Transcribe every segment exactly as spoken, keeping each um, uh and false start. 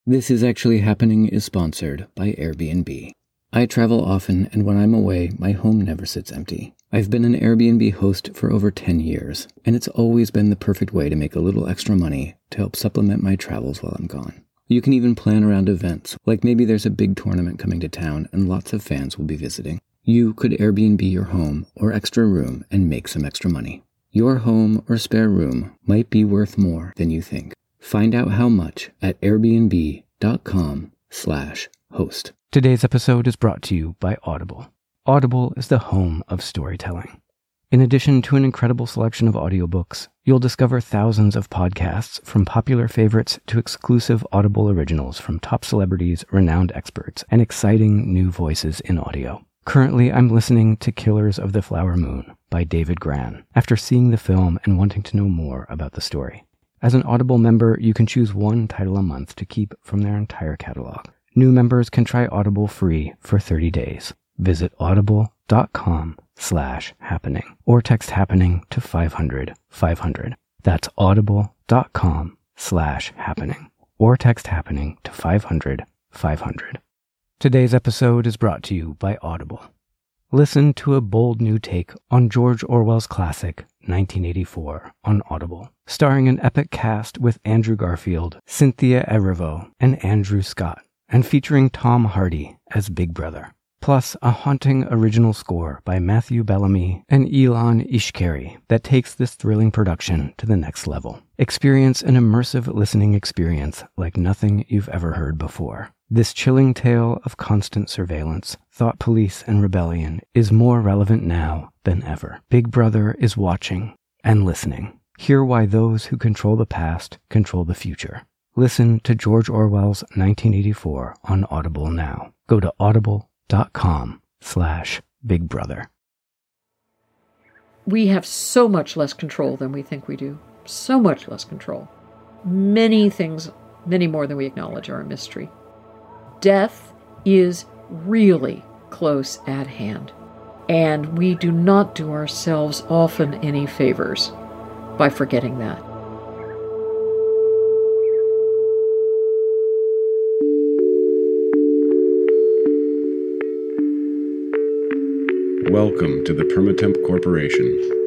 This Is Actually Happening is sponsored by Airbnb. I travel often, and when I'm away, my home never sits empty. I've been an Airbnb host for over ten years, and it's always been the perfect way to make a little extra money to help supplement my travels while I'm gone. You can even plan around events, like maybe there's a big tournament coming to town and lots of fans will be visiting. You could Airbnb your home or extra room and make some extra money. Your home or spare room might be worth more than you think. Find out how much at airbnb.com slash host. Today's episode is brought to you by Audible. Audible is the home of storytelling. In addition to an incredible selection of audiobooks, you'll discover thousands of podcasts from popular favorites to exclusive Audible originals from top celebrities, renowned experts, and exciting new voices in audio. Currently, I'm listening to Killers of the Flower Moon by David Grann after seeing the film and wanting to know more about the story. As an Audible member, you can choose one title a month to keep from their entire catalog. New members can try Audible free for thirty days. Visit audible.com slash happening or text happening to five hundred five hundred. That's audible.com slash happening or text happening to five hundred five hundred. Today's episode is brought to you by Audible. Listen to a bold new take on George Orwell's classic nineteen eighty-four on Audible, starring an epic cast with Andrew Garfield, Cynthia Erivo, and Andrew Scott, and featuring Tom Hardy as Big Brother, plus a haunting original score by Matthew Bellamy and Ilan Ishkari that takes this thrilling production to the next level. Experience an immersive listening experience like nothing you've ever heard before. This chilling tale of constant surveillance, thought police, and rebellion is more relevant now than ever. Big Brother is watching and listening. Hear why those who control the past control the future. Listen to George Orwell's nineteen eighty-four on Audible now. Go to audible.com slash Big Brother. We have so much less control than we think we do. So much less control. Many things, many more than we acknowledge, are a mystery. Death is really close at hand, and we do not do ourselves often any favors by forgetting that. Welcome to the Permatemp Corporation.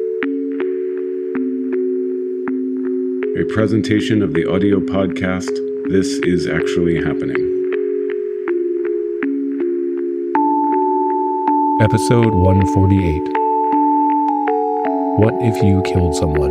A presentation of the audio podcast, This Is Actually Happening. Episode one forty-eight. What if you killed someone?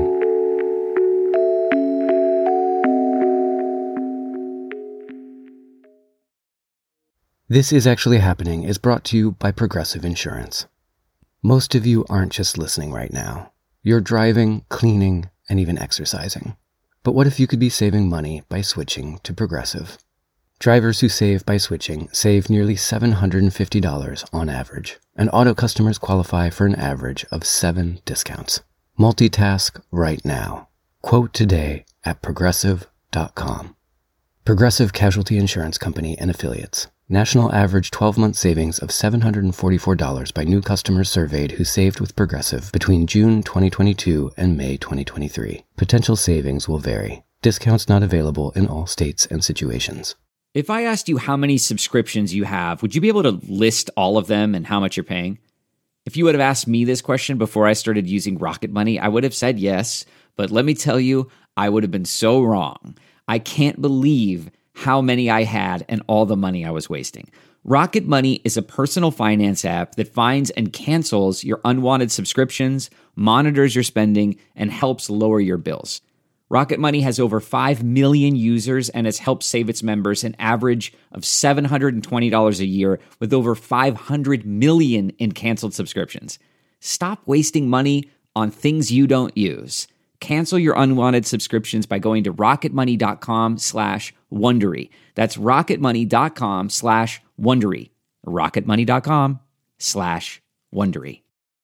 This Is Actually Happening is brought to you by Progressive Insurance. Most of you aren't just listening right now. You're driving, cleaning, and even exercising. But what if you could be saving money by switching to Progressive? Drivers who save by switching save nearly seven hundred fifty dollars on average, and auto customers qualify for an average of seven discounts. Multitask right now. Quote today at progressive dot com. Progressive Casualty Insurance Company and Affiliates. National average twelve-month savings of seven hundred forty-four dollars by new customers surveyed who saved with Progressive between June twenty twenty-two and May twenty twenty-three. Potential savings will vary. Discounts not available in all states and situations. If I asked you how many subscriptions you have, would you be able to list all of them and how much you're paying? If you would have asked me this question before I started using Rocket Money, I would have said yes, but let me tell you, I would have been so wrong. I can't believe how many I had and all the money I was wasting. Rocket Money is a personal finance app that finds and cancels your unwanted subscriptions, monitors your spending, and helps lower your bills. Rocket Money has over five million users and has helped save its members an average of seven hundred twenty dollars a year with over five hundred million in canceled subscriptions. Stop wasting money on things you don't use. Cancel your unwanted subscriptions by going to rocketmoney.com slash Wondery. That's rocketmoney.com slash Wondery. rocketmoney.com slash Wondery.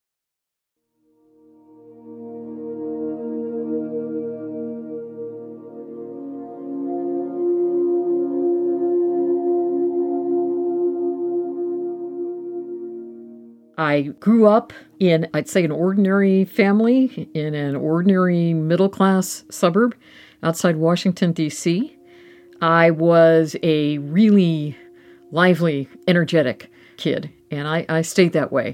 I grew up in, I'd say, an ordinary family in an ordinary middle-class suburb outside Washington, D C I was a really lively, energetic kid, and I, I stayed that way.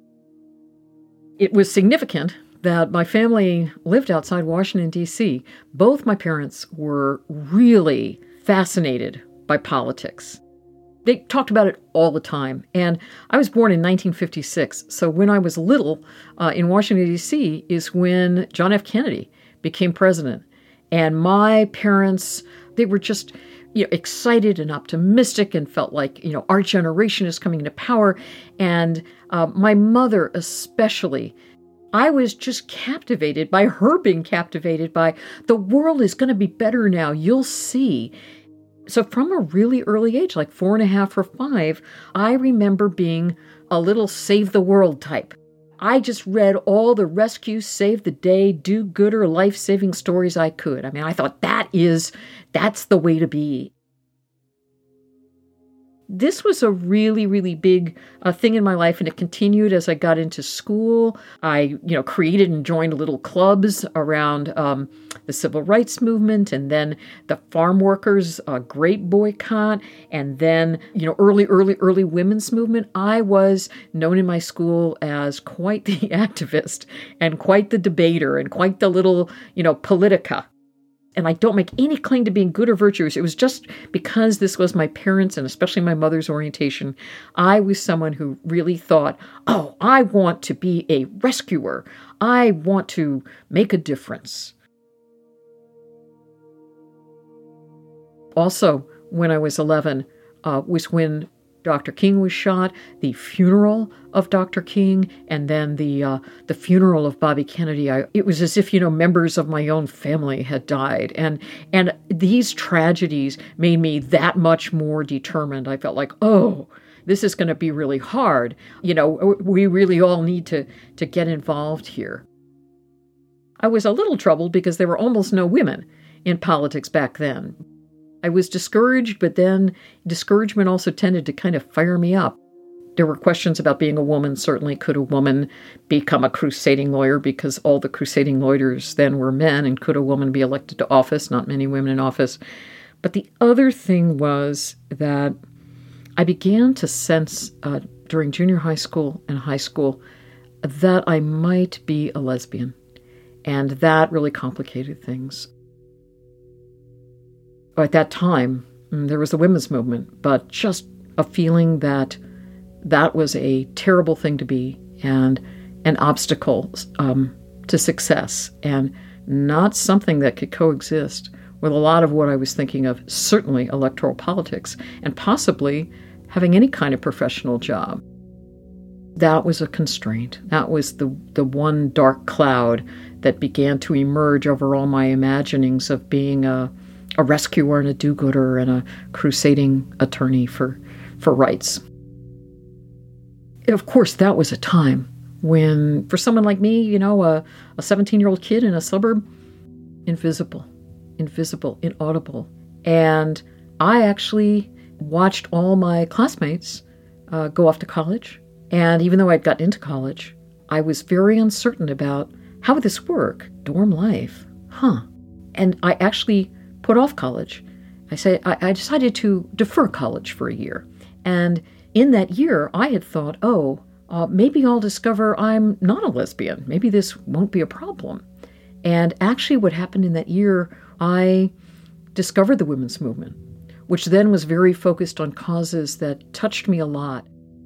It was significant that my family lived outside Washington, D C. Both my parents were really fascinated by politics. They talked about it all the time. And I was born in nineteen fifty-six. So when I was little uh, in Washington, D C is when John F. Kennedy became president. And my parents, they were just you know, excited and optimistic and felt like, you know, our generation is coming into power. And uh, my mother especially, I was just captivated by her being captivated by the world is going to be better now. You'll see. So from a really early age, like four and a half or five, I remember being a little save the world type. I just read all the rescue, save the day, do-gooder, life-saving stories I could. I mean, I thought that is, that's the way to be. This was a really, really big uh, thing in my life, and it continued as I got into school. I, you know, created and joined little clubs around um, the civil rights movement, and then the farm workers' uh, grape boycott, and then, you know, early, early, early women's movement. I was known in my school as quite the activist, and quite the debater, and quite the little, you know, politica. And I don't make any claim to being good or virtuous. It was just because this was my parents' and especially my mother's orientation. I was someone who really thought, oh, I want to be a rescuer. I want to make a difference. Also, when I was eleven, uh, was when Doctor King was shot, the funeral of Doctor King, and then the uh, the funeral of Bobby Kennedy. I, it was as if, you know, members of my own family had died. And and these tragedies made me that much more determined. I felt like, oh, this is going to be really hard. You know, we really all need to, to get involved here. I was a little troubled because there were almost no women in politics back then. I was discouraged, but then discouragement also tended to kind of fire me up. There were questions about being a woman. Certainly, could a woman become a crusading lawyer, because all the crusading lawyers then were men, and could a woman be elected to office? Not many women in office. But the other thing was that I began to sense uh, during junior high school and high school that I might be a lesbian. And that really complicated things. At that time, there was the women's movement, but just a feeling that that was a terrible thing to be and an obstacle um, to success, and not something that could coexist with a lot of what I was thinking of, certainly electoral politics, and possibly having any kind of professional job. That was a constraint. That was the, the one dark cloud that began to emerge over all my imaginings of being a a rescuer and a do-gooder and a crusading attorney for, for rights. Of course, that was a time when, for someone like me, you know, a, a seventeen-year-old kid in a suburb, invisible, invisible, inaudible. And I actually watched all my classmates uh, go off to college. And even though I'd gotten into college, I was very uncertain about how would this work? Dorm life, huh? And I actually put off college. I say I, I decided to defer college for a year. And in that year, I had thought, oh, uh, maybe I'll discover I'm not a lesbian. Maybe this won't be a problem. And actually what happened in that year, I discovered the women's movement, which then was very focused on causes that touched me a lot.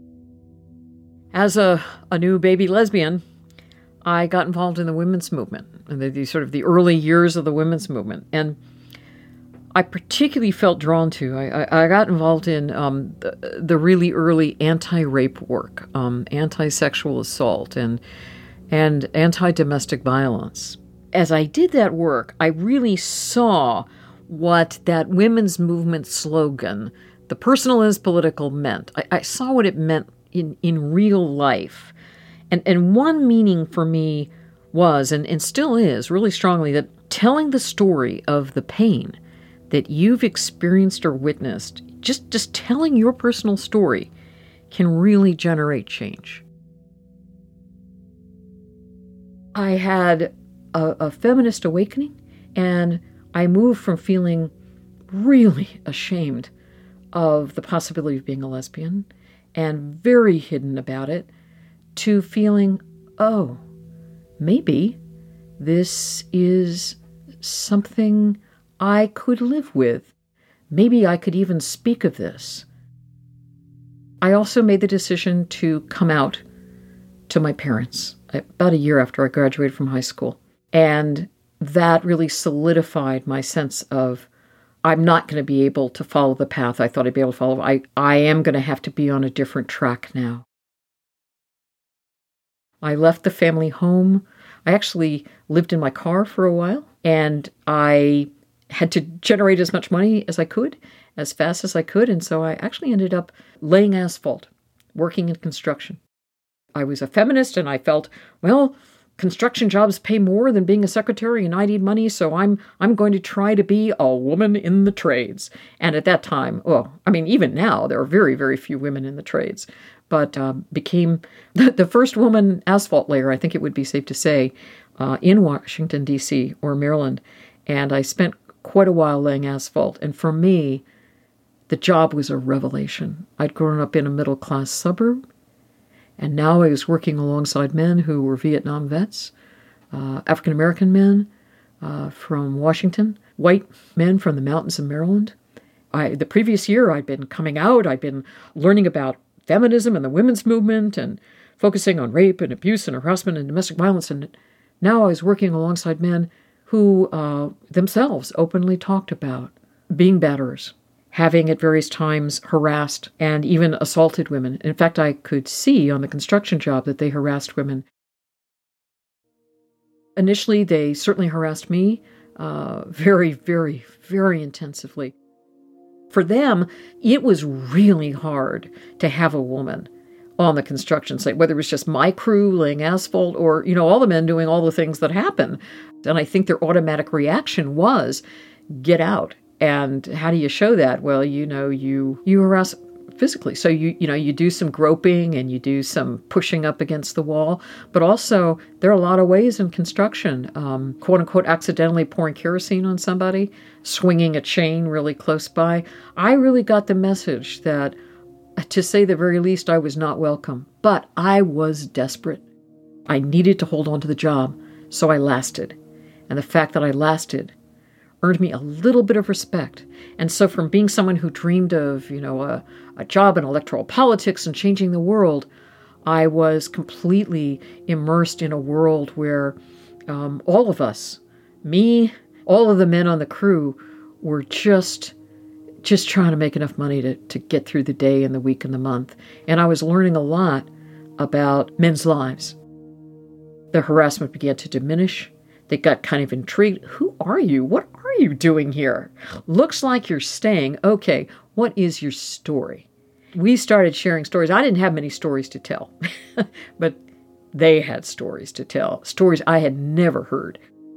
As a, a new baby lesbian, I got involved in the women's movement, and the, the sort of the early years of the women's movement. And I particularly felt drawn to, I, I, I got involved in um, the, the really early anti-rape work, um, anti-sexual assault, and, and anti-domestic violence. As I did that work, I really saw what that women's movement slogan, the personal is political, meant. I, I saw what it meant in, in real life. And, and one meaning for me was, and, and still is, really strongly, that telling the story of the pain that you've experienced or witnessed, just, just telling your personal story can really generate change. I had a, a feminist awakening, and I moved from feeling really ashamed of the possibility of being a lesbian and very hidden about it, to feeling, oh, maybe this is something I could live with. Maybe I could even speak of this. I also made the decision to come out to my parents about a year after I graduated from high school. And that really solidified my sense of, I'm not going to be able to follow the path I thought I'd be able to follow. I, I am going to have to be on a different track now. I left the family home. I actually lived in my car for a while, and I had to generate as much money as I could, as fast as I could, and so I actually ended up laying asphalt, working in construction. I was a feminist, and I felt, well, construction jobs pay more than being a secretary, and I need money, so I'm I'm going to try to be a woman in the trades. And at that time, well, I mean, even now, there are very, very few women in the trades, but uh, became the, the first woman asphalt layer, I think it would be safe to say, uh, in Washington, D C or Maryland. And I spent quite a while laying asphalt. And for me, the job was a revelation. I'd grown up in a middle-class suburb, and now I was working alongside men who were Vietnam vets, uh, African-American men uh, from Washington, white men from the mountains of Maryland. I, the previous year, I'd been coming out. I'd been learning about feminism and the women's movement and focusing on rape and abuse and harassment and domestic violence. And now I was working alongside men who uh, themselves openly talked about being batterers, having at various times harassed and even assaulted women. In fact, I could see on the construction job that they harassed women. Initially, they certainly harassed me uh, very, very, very intensively. For them, it was really hard to have a woman on the construction site, whether it was just my crew laying asphalt or, you know, all the men doing all the things that happen. And I think their automatic reaction was, get out. And how do you show that? Well, you know, you you harass physically. So you you know, you do some groping and you do some pushing up against the wall. But also, there are a lot of ways in construction, um, quote unquote, accidentally pouring kerosene on somebody, swinging a chain really close by. I really got the message that, to say the very least, I was not welcome. But I was desperate. I needed to hold on to the job, so I lasted. And the fact that I lasted earned me a little bit of respect. And so from being someone who dreamed of, you know, a, a job in electoral politics and changing the world, I was completely immersed in a world where um, all of us, me, all of the men on the crew, were just just trying to make enough money to, to get through the day and the week and the month. And I was learning a lot about men's lives. The harassment began to diminish. They got kind of intrigued. Who are you? What are you doing here? Looks like you're staying. Okay, what is your story? We started sharing stories. I didn't have many stories to tell, but they had stories to tell, stories I had never heard.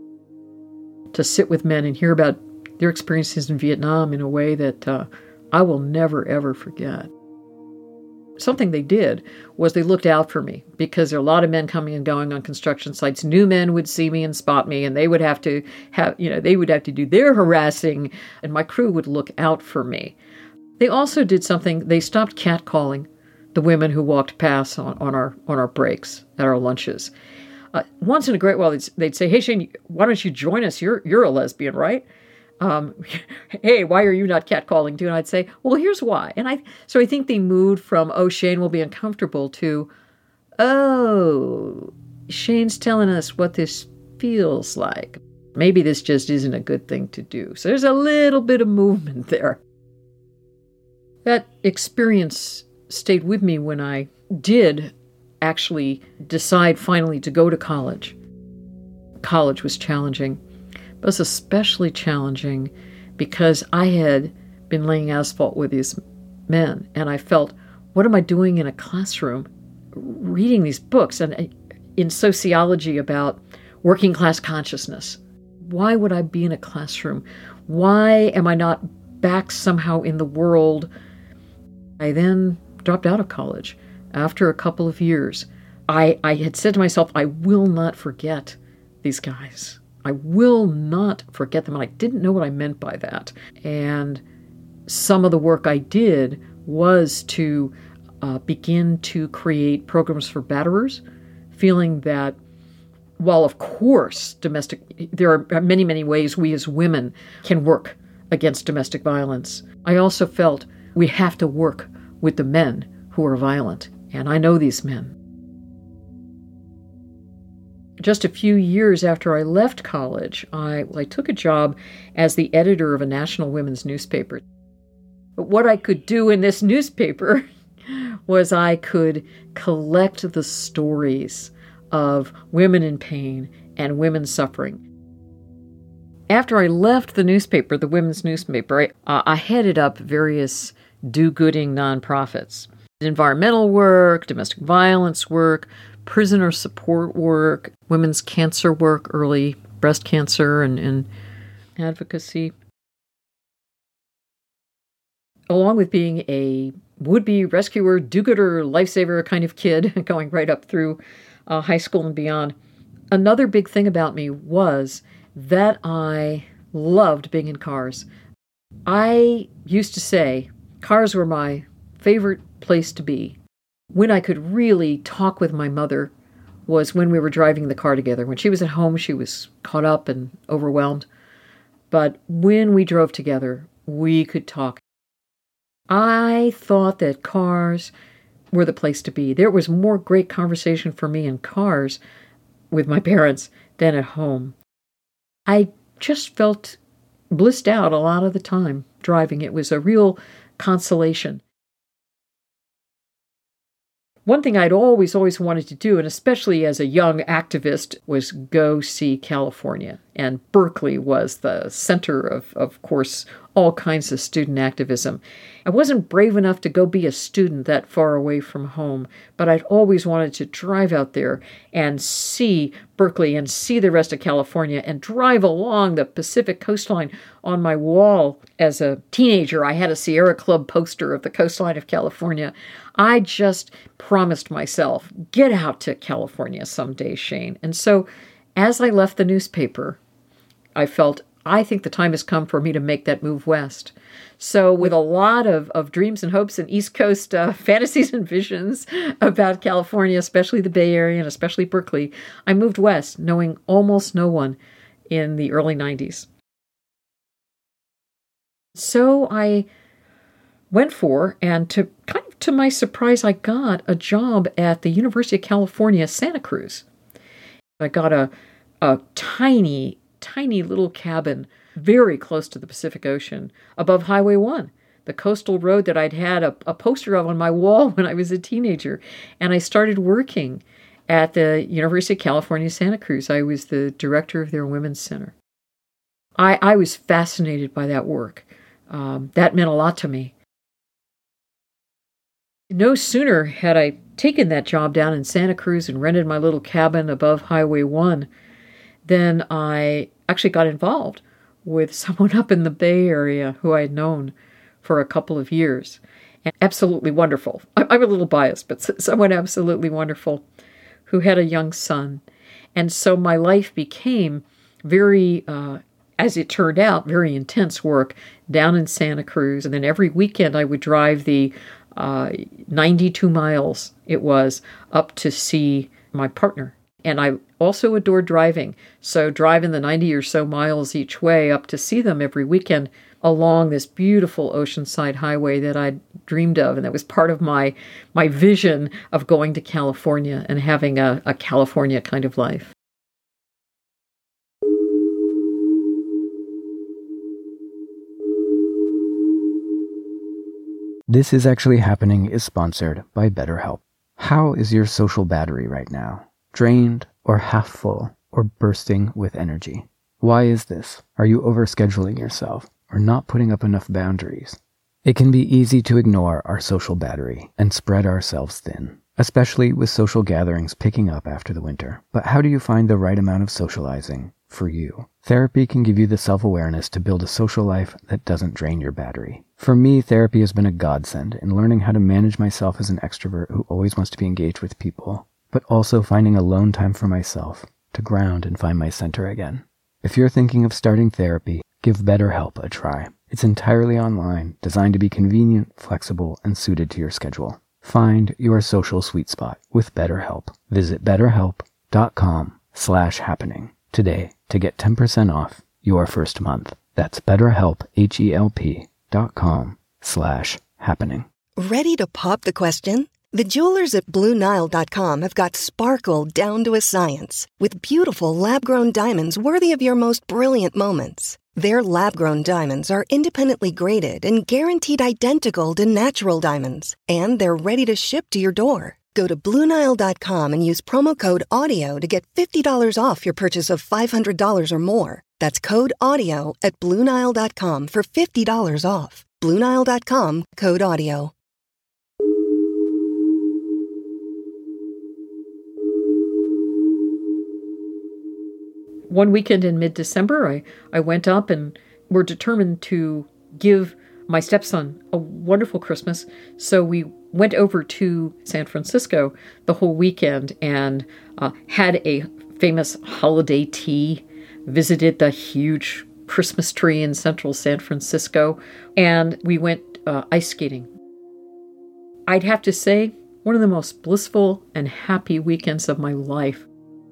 To sit with men and hear about their experiences in Vietnam in a way that uh, I will never, ever forget. Something they did was they looked out for me, because there are a lot of men coming and going on construction sites. New men would see me and spot me, and they would have to have, you know, they would have to do their harassing, and my crew would look out for me. They also did something. They stopped catcalling the women who walked past on, on our on our breaks at our lunches. Uh, once in a great while, they'd, they'd say, "Hey, Shane, why don't you join us? You're you're a lesbian, right? Um, hey, why are you not catcalling too?" And I'd say, well, here's why. And I, so I think they moved from, oh, Shane will be uncomfortable, to, oh, Shane's telling us what this feels like. Maybe this just isn't a good thing to do. So there's a little bit of movement there. That experience stayed with me when I did actually decide finally to go to college. College was challenging. It was especially challenging because I had been laying asphalt with these men, and I felt, what am I doing in a classroom reading these books and in sociology about working class consciousness? Why would I be in a classroom? Why am I not back somehow in the world? I then dropped out of college after a couple of years. I, I had said to myself, I will not forget these guys. I will not forget them. And I didn't know what I meant by that. And some of the work I did was to uh, begin to create programs for batterers, feeling that while, of course, domestic, there are many, many ways we as women can work against domestic violence. I also felt we have to work with the men who are violent. And I know these men. Just a few years after I left college, I, I took a job as the editor of a national women's newspaper. But what I could do in this newspaper was I could collect the stories of women in pain and women suffering. After I left the newspaper, the women's newspaper, I, uh, I headed up various do-gooding nonprofits. Environmental work, domestic violence work, prisoner support work, women's cancer work, early breast cancer and, and advocacy. Along with being a would-be rescuer, do-gooder, lifesaver kind of kid, going right up through uh, high school and beyond, another big thing about me was that I loved being in cars. I used to say cars were my favorite place to be. When I could really talk with my mother was when we were driving the car together. When she was at home, she was caught up and overwhelmed. But when we drove together, we could talk. I thought that cars were the place to be. There was more great conversation for me in cars with my parents than at home. I just felt blissed out a lot of the time driving. It was a real consolation. One thing I'd always, always wanted to do, and especially as a young activist, was go see California. And Berkeley was the center of, of course, all kinds of student activism. I wasn't brave enough to go be a student that far away from home, but I'd always wanted to drive out there and see Berkeley and see the rest of California and drive along the Pacific coastline. On my wall as a teenager, I had a Sierra Club poster of the coastline of California. I just promised myself, get out to California someday, Shane. And so as I left the newspaper, I felt, I think the time has come for me to make that move west. So with a lot of, of dreams and hopes and East Coast uh, fantasies and visions about California, especially the Bay Area and especially Berkeley, I moved west, knowing almost no one in the early nineties. So I went for, and to kind of to my surprise, I got a job at the University of California, Santa Cruz. I got a a tiny, tiny little cabin very close to the Pacific Ocean above Highway one, the coastal road that I'd had a, a poster of on my wall when I was a teenager. And I started working at the University of California, Santa Cruz. I was the director of their Women's Center. I, I was fascinated by that work. Um, that meant a lot to me. No sooner had I taken that job down in Santa Cruz and rented my little cabin above Highway one than I actually got involved with someone up in the Bay Area who I had known for a couple of years. And absolutely wonderful. I'm a little biased, but someone absolutely wonderful who had a young son. And so my life became very, uh, as it turned out, very intense work down in Santa Cruz. And then every weekend I would drive the uh, ninety-two miles it was up to see my partner. And I also adored driving. So driving the ninety or so miles each way up to see them every weekend along this beautiful oceanside highway that I'd dreamed of. And that was part of my my vision of going to California and having a, a California kind of life. This Is Actually Happening is sponsored by BetterHelp. How is your social battery right now? Drained or half full or bursting with energy? Why is this? Are you overscheduling yourself or not putting up enough boundaries? It can be easy to ignore our social battery and spread ourselves thin, especially with social gatherings picking up after the winter. But how do you find the right amount of socializing for you? Therapy can give you the self-awareness to build a social life that doesn't drain your battery. For me, therapy has been a godsend in learning how to manage myself as an extrovert who always wants to be engaged with people, but also finding alone time for myself to ground and find my center again. If you're thinking of starting therapy, give BetterHelp a try. It's entirely online, designed to be convenient, flexible, and suited to your schedule. Find your social sweet spot with BetterHelp. Visit betterhelp.com slash happening today to get ten percent off your first month. That's betterhelp, H-E-L-P dot com slash happening. Ready to pop the question? The jewelers at Blue Nile dot com have got sparkle down to a science with beautiful lab-grown diamonds worthy of your most brilliant moments. Their lab-grown diamonds are independently graded and guaranteed identical to natural diamonds, and they're ready to ship to your door. Go to Blue Nile dot com and use promo code AUDIO to get fifty dollars off your purchase of five hundred dollars or more. That's code AUDIO at Blue Nile dot com for fifty dollars off. Blue Nile dot com, code AUDIO. One weekend in mid-December, I, I went up and were determined to give my stepson a wonderful Christmas. So we went over to San Francisco the whole weekend and uh, had a famous holiday tea, visited the huge Christmas tree in central San Francisco, and we went uh, ice skating. I'd have to say, one of the most blissful and happy weekends of my life.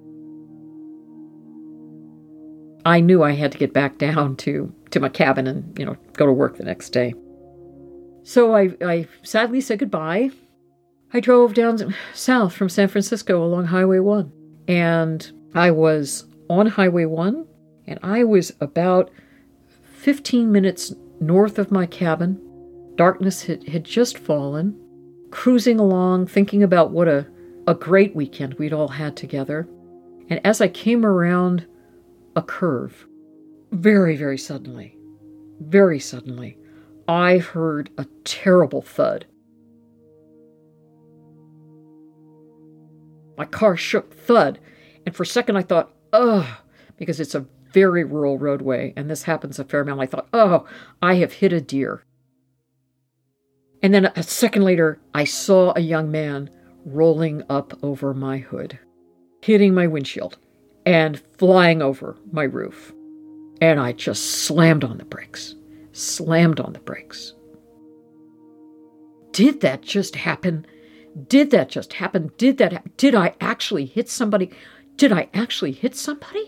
I knew I had to get back down to, to my cabin and, you know, go to work the next day. So I, I sadly said goodbye. I drove down south from San Francisco along Highway one. And I was on Highway one, and I was about fifteen minutes north of my cabin. Darkness had, had just fallen. Cruising along, thinking about what a, a great weekend we'd all had together. And as I came around a curve, very, very suddenly, very suddenly, I heard a terrible thud. My car shook, thud, and for a second I thought, ugh, because it's a very rural roadway, and this happens a fair amount. I thought, oh, I have hit a deer. And then a second later, I saw a young man rolling up over my hood, hitting my windshield, and flying over my roof. And I just slammed on the brakes. Slammed on the brakes. Did that just happen? Did that just happen? Did that happen? Did I actually hit somebody? Did I actually hit somebody?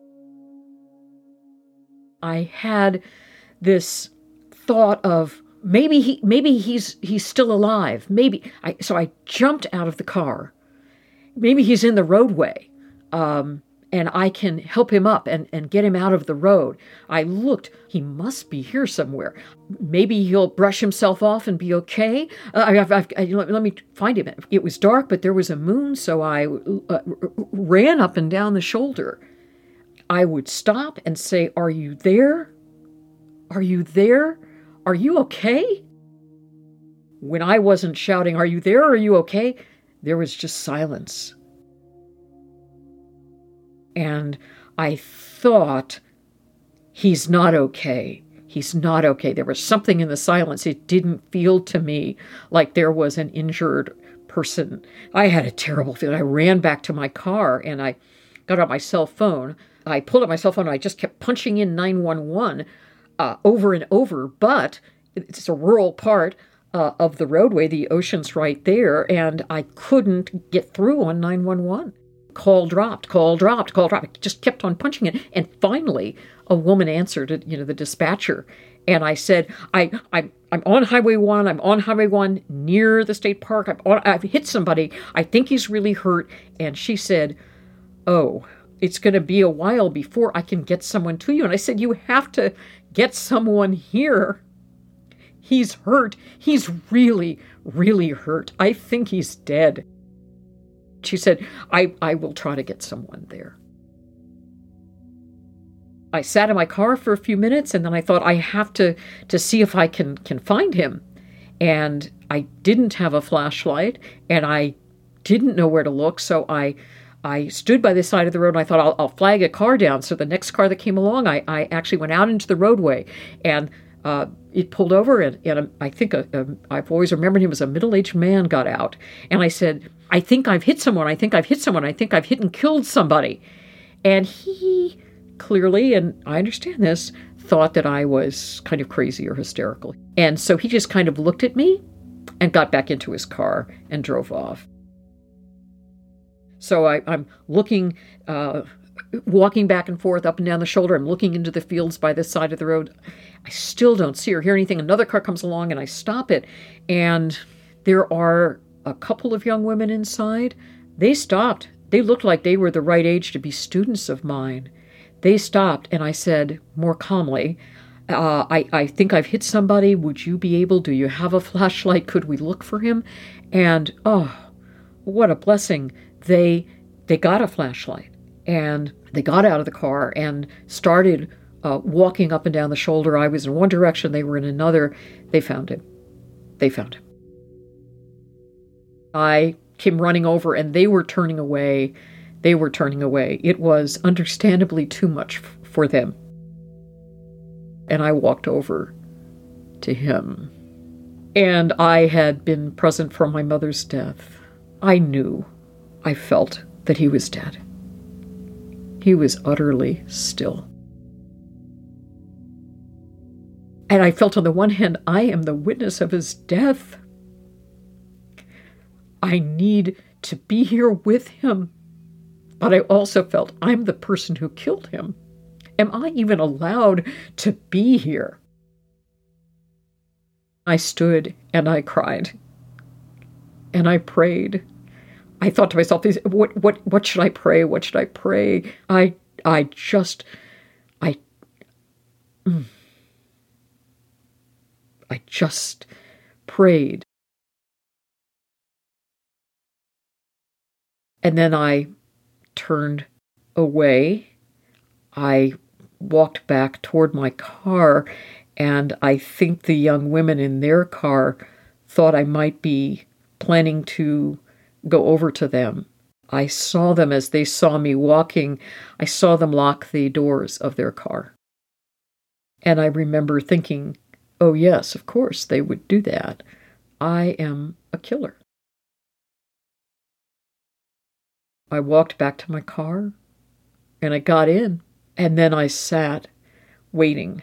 I had this thought of maybe he maybe he's he's still alive. Maybe I so I jumped out of the car. Maybe he's in the roadway. Um And I can help him up and, and get him out of the road. I looked. He must be here somewhere. Maybe he'll brush himself off and be okay. Uh, I, I've, I've, I, let me find him. It was dark, but there was a moon, so I uh, ran up and down the shoulder. I would stop and say, "Are you there? Are you there? Are you okay?" When I wasn't shouting, "Are you there? Are you okay?" there was just silence. And I thought, he's not okay. He's not okay. There was something in the silence. It didn't feel to me like there was an injured person. I had a terrible feeling. I ran back to my car and I got out my cell phone. I pulled out my cell phone and I just kept punching in nine one one uh, over and over. But it's a rural part uh, of the roadway. The ocean's right there. And I couldn't get through on nine one one. Call dropped, call dropped, call dropped. I just kept on punching it. And finally, a woman answered, you know, the dispatcher. And I said, I, I, I'm on Highway one. I'm on Highway one near the state park. I'm on, I've hit somebody. I think he's really hurt. And she said, oh, it's going to be a while before I can get someone to you. And I said, you have to get someone here. He's hurt. He's really, really hurt. I think he's dead. She said, I, I will try to get someone there. I sat in my car for a few minutes, and then I thought I have to, to see if I can, can find him. And I didn't have a flashlight, and I didn't know where to look, so I I stood by the side of the road, and I thought, I'll, I'll flag a car down. So the next car that came along, I, I actually went out into the roadway, and uh, it pulled over, and, and I think a, a, I've always remembered him as a middle-aged man got out. And I said, I think I've hit someone. I think I've hit someone. I think I've hit and killed somebody. And he clearly, and I understand this, thought that I was kind of crazy or hysterical. And so he just kind of looked at me and got back into his car and drove off. So I, I'm looking, uh, walking back and forth up and down the shoulder. I'm looking into the fields by this side of the road. I still don't see or hear anything. Another car comes along and I stop it. And there are a couple of young women inside. They stopped. They looked like they were the right age to be students of mine. They stopped, and I said more calmly, uh, I, I think I've hit somebody. Would you be able, do you have a flashlight? Could we look for him? And, oh, what a blessing. They they got a flashlight, and they got out of the car and started uh, walking up and down the shoulder. I was in one direction, they were in another. They found him. They found him. I came running over, and they were turning away. They were turning away. It was understandably too much f- for them. And I walked over to him. And I had been present for my mother's death. I knew, I felt that he was dead. He was utterly still. And I felt on the one hand, I am the witness of his death. I need to be here with him. But I also felt I'm the person who killed him. Am I even allowed to be here? I stood and I cried. And I prayed. I thought to myself, what what what should I pray? What should I pray? I I just I mm, I just prayed. And then I turned away. I walked back toward my car, and I think the young women in their car thought I might be planning to go over to them. I saw them as they saw me walking. I saw them lock the doors of their car. And I remember thinking, oh yes, of course they would do that. I am a killer. I walked back to my car, and I got in, and then I sat waiting.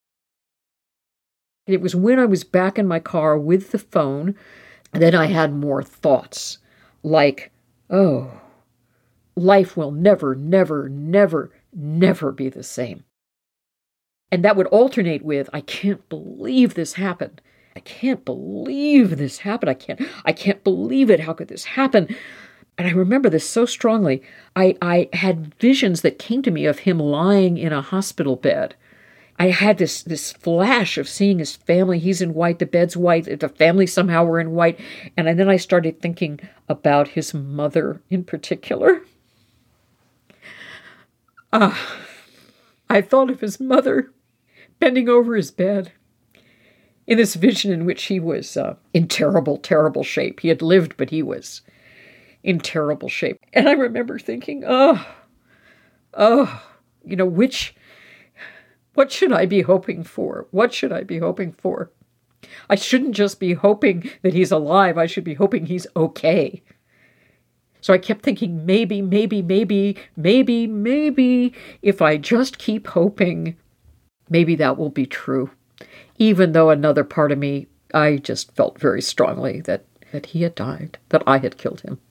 It was when I was back in my car with the phone that I had more thoughts, like, oh, life will never, never, never, never be the same. And that would alternate with, I can't believe this happened. I can't believe this happened. I can't, I can't believe it. How could this happen? And I remember this so strongly. I, I had visions that came to me of him lying in a hospital bed. I had this, this flash of seeing his family. He's in white, the bed's white, the family somehow were in white. And then I started thinking about his mother in particular. Ah, I thought of his mother bending over his bed in this vision in which he was uh, in terrible, terrible shape. He had lived, but he was in terrible shape. And I remember thinking, oh, oh, you know, which, what should I be hoping for? What should I be hoping for? I shouldn't just be hoping that he's alive. I should be hoping he's okay. So I kept thinking, maybe, maybe, maybe, maybe, maybe, if I just keep hoping, maybe that will be true. Even though another part of me, I just felt very strongly that, that he had died, that I had killed him.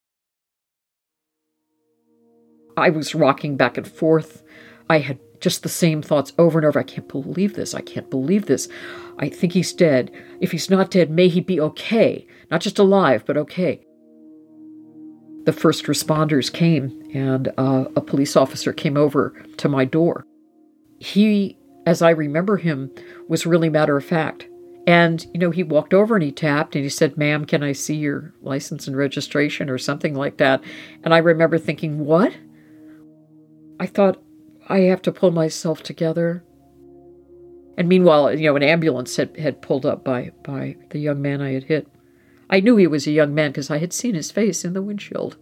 I was rocking back and forth. I had just the same thoughts over and over. I can't believe this. I can't believe this. I think he's dead. If he's not dead, may he be okay. Not just alive, but okay. The first responders came, and uh, a police officer came over to my door. He, as I remember him, was really matter of fact. And, you know, he walked over and he tapped and he said, ma'am, can I see your license and registration or something like that? And I remember thinking, what? I thought, I have to pull myself together. And meanwhile, you know, an ambulance had, had pulled up by, by the young man I had hit. I knew he was a young man because I had seen his face in the windshield.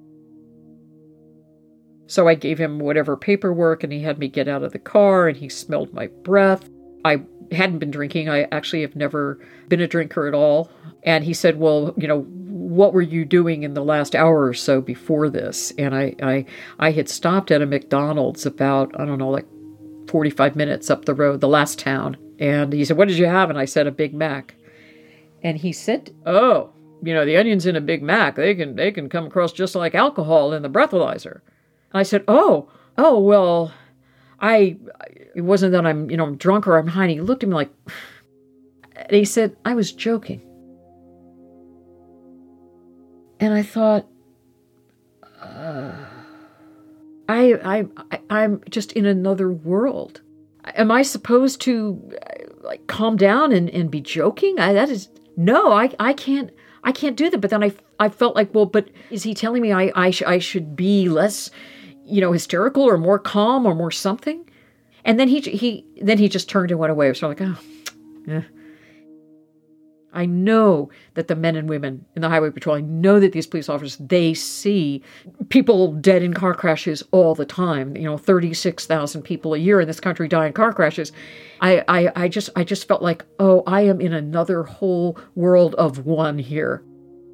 So I gave him whatever paperwork and he had me get out of the car and he smelled my breath. I hadn't been drinking. I actually have never been a drinker at all. And he said, well, you know, what were you doing in the last hour or so before this? And I, I, I had stopped at a McDonald's about, I don't know, like forty-five minutes up the road, the last town. And he said, what did you have? And I said, a Big Mac. And he said, oh, you know, the onions in a Big Mac, they can they can come across just like alcohol in the breathalyzer. And I said, oh, oh, well, I, it wasn't that I'm, you know, I'm drunk or I'm high. And he looked at me like, and he said, I was joking. And I thought, uh, I, I, I, I'm just in another world. Am I supposed to, like, calm down and, and be joking? I, that is, no, I, I can't. I can't do that. But then I, I felt like, well, but is he telling me I, I, sh- I should be less, you know, hysterical or more calm or more something? And then he, he, then he just turned and went away. So I'm like, oh, yeah. I know that the men and women in the highway patrol, I know that these police officers, they see people dead in car crashes all the time. You know, thirty-six thousand people a year in this country die in car crashes. I, I, I just, I just felt like, oh, I am in another whole world of one here.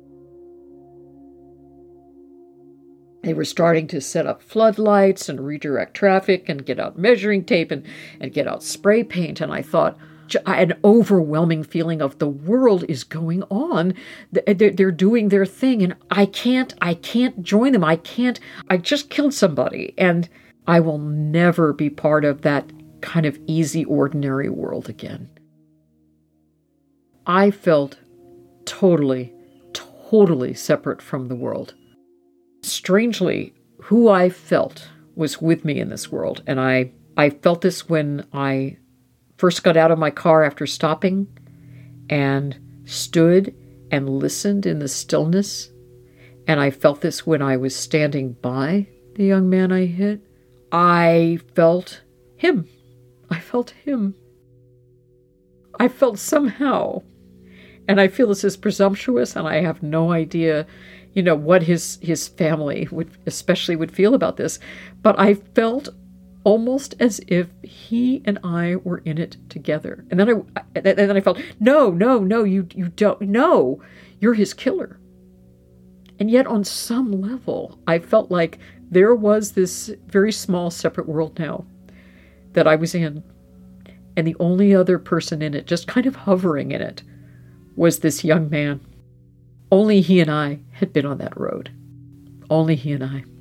They were starting to set up floodlights and redirect traffic and get out measuring tape and, and get out spray paint. And I thought, an overwhelming feeling of the world is going on. They're doing their thing, and I can't, I can't join them. I can't, I just killed somebody, and I will never be part of that kind of easy, ordinary world again. I felt totally, totally separate from the world. Strangely, who I felt was with me in this world, and I, I felt this when I first got out of my car after stopping and stood and listened in the stillness. And I felt this when I was standing by the young man I hit. I felt him. I felt him. I felt somehow, and I feel this is presumptuous, and I have no idea, you know, what his, his family would especially would feel about this, but I felt almost as if he and I were in it together. And then I, and then I felt, no, no, no, you, you don't, no, you're his killer. And yet on some level, I felt like there was this very small separate world now that I was in. And the only other person in it, just kind of hovering in it, was this young man. Only he and I had been on that road. Only he and I.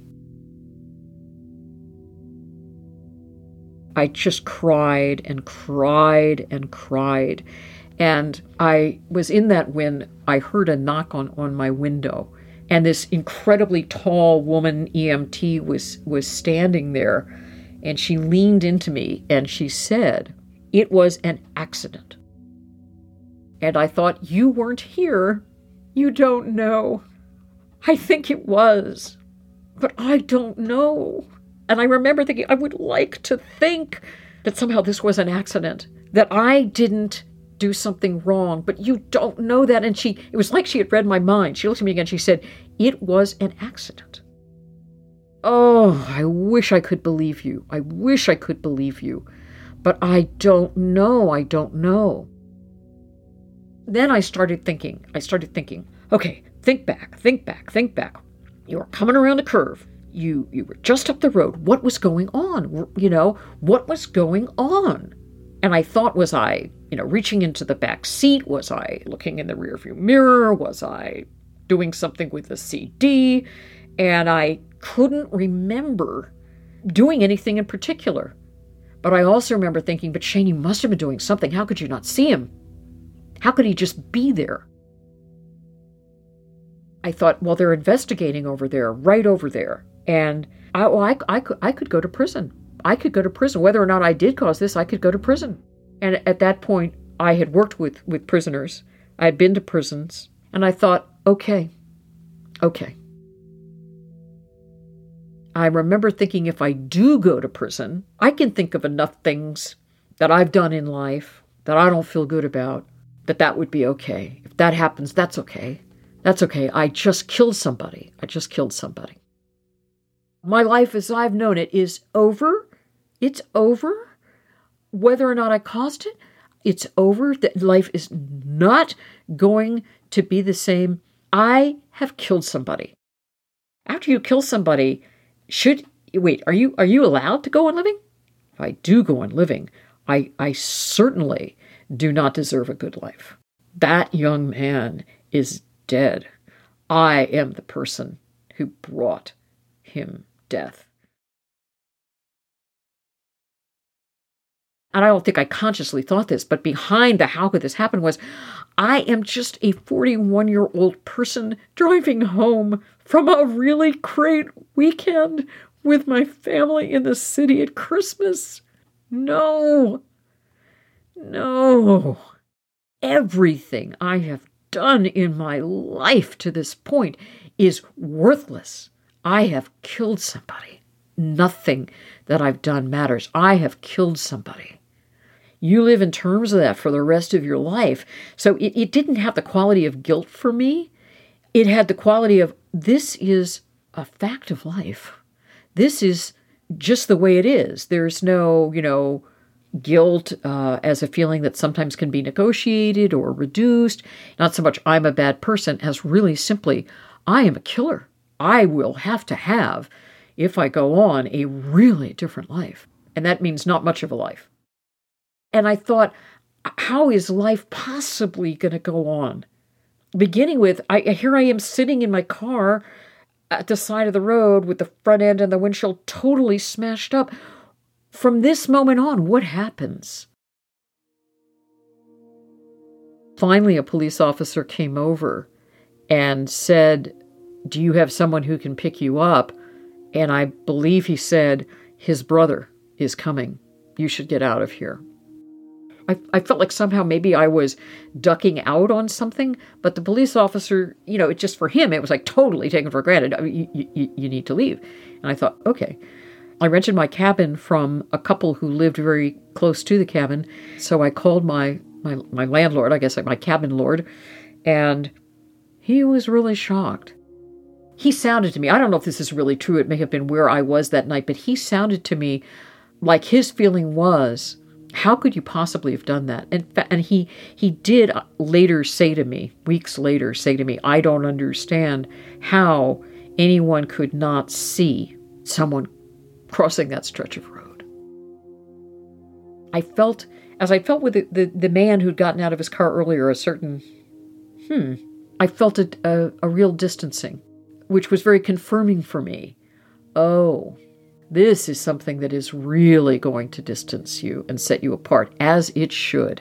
I just cried and cried and cried. And I was in that when I heard a knock on, on my window. And this incredibly tall woman E M T was, was standing there. And she leaned into me and she said, it was an accident. And I thought, you weren't here. You don't know. I think it was, but I don't know. And I remember thinking, I would like to think that somehow this was an accident, that I didn't do something wrong, but you don't know that. And she, it was like she had read my mind. She looked at me again. She said, it was an accident. Oh, I wish I could believe you. I wish I could believe you, but I don't know. I don't know. Then I started thinking, I started thinking, okay, think back, think back, think back. You were coming around a curve. You you were just up the road. What was going on? You know, what was going on? And I thought, was I, you know, reaching into the back seat? Was I looking in the rearview mirror? Was I doing something with the C D? And I couldn't remember doing anything in particular. But I also remember thinking, but Shane, you must have been doing something. How could you not see him? How could he just be there? I thought, well, they're investigating over there, right over there. And I, well, I, I, could, I could go to prison. I could go to prison. Whether or not I did cause this, I could go to prison. And at that point, I had worked with, with prisoners. I had been to prisons. And I thought, okay, okay. I remember thinking, if I do go to prison, I can think of enough things that I've done in life that I don't feel good about, that that would be okay. If that happens, that's okay. That's okay. I just killed somebody. I just killed somebody. My life as I've known it is over. It's over. Whether or not I caused it, it's over. That life is not going to be the same I have killed somebody. After you kill somebody, should, wait, are you, are you allowed to go on living? If I do go on living, I, I certainly do not deserve a good life. That young man is dead. I am the person who brought him death. And I don't think I consciously thought this, but behind the how could this happen was, I am just a forty-one-year-old person driving home from a really great weekend with my family in the city at Christmas. No. No. Everything I have done in my life to this point is worthless. I have killed somebody. Nothing that I've done matters. I have killed somebody. You live in terms of that for the rest of your life. So it, it didn't have the quality of guilt for me. It had the quality of, this is a fact of life. This is just the way it is. There's no, you know, guilt uh, as a feeling that sometimes can be negotiated or reduced. Not so much I'm a bad person as really simply, I am a killer. I will have to have, if I go on, a really different life. And that means not much of a life. And I thought, how is life possibly going to go on? Beginning with, I here I am sitting in my car at the side of the road with the front end and the windshield totally smashed up. From this moment on, what happens? Finally, a police officer came over and said, do you have someone who can pick you up? And I believe he said, his brother is coming. You should get out of here. I, I felt like somehow maybe I was ducking out on something, but the police officer, you know, it just for him, it was like totally taken for granted. I mean, you, you, you need to leave. And I thought, okay. I rented my cabin from a couple who lived very close to the cabin. So I called my, my, my landlord, I guess like my cabin lord, and he was really shocked. He sounded to me, I don't know if this is really true, it may have been where I was that night, but he sounded to me like his feeling was, how could you possibly have done that? And, and he, he did later say to me, weeks later say to me, I don't understand how anyone could not see someone crossing that stretch of road. I felt, as I felt with the, the, the man who'd gotten out of his car earlier, a certain, hmm, I felt a, a, a real distancing, which was very confirming for me. Oh, this is something that is really going to distance you and set you apart, as it should.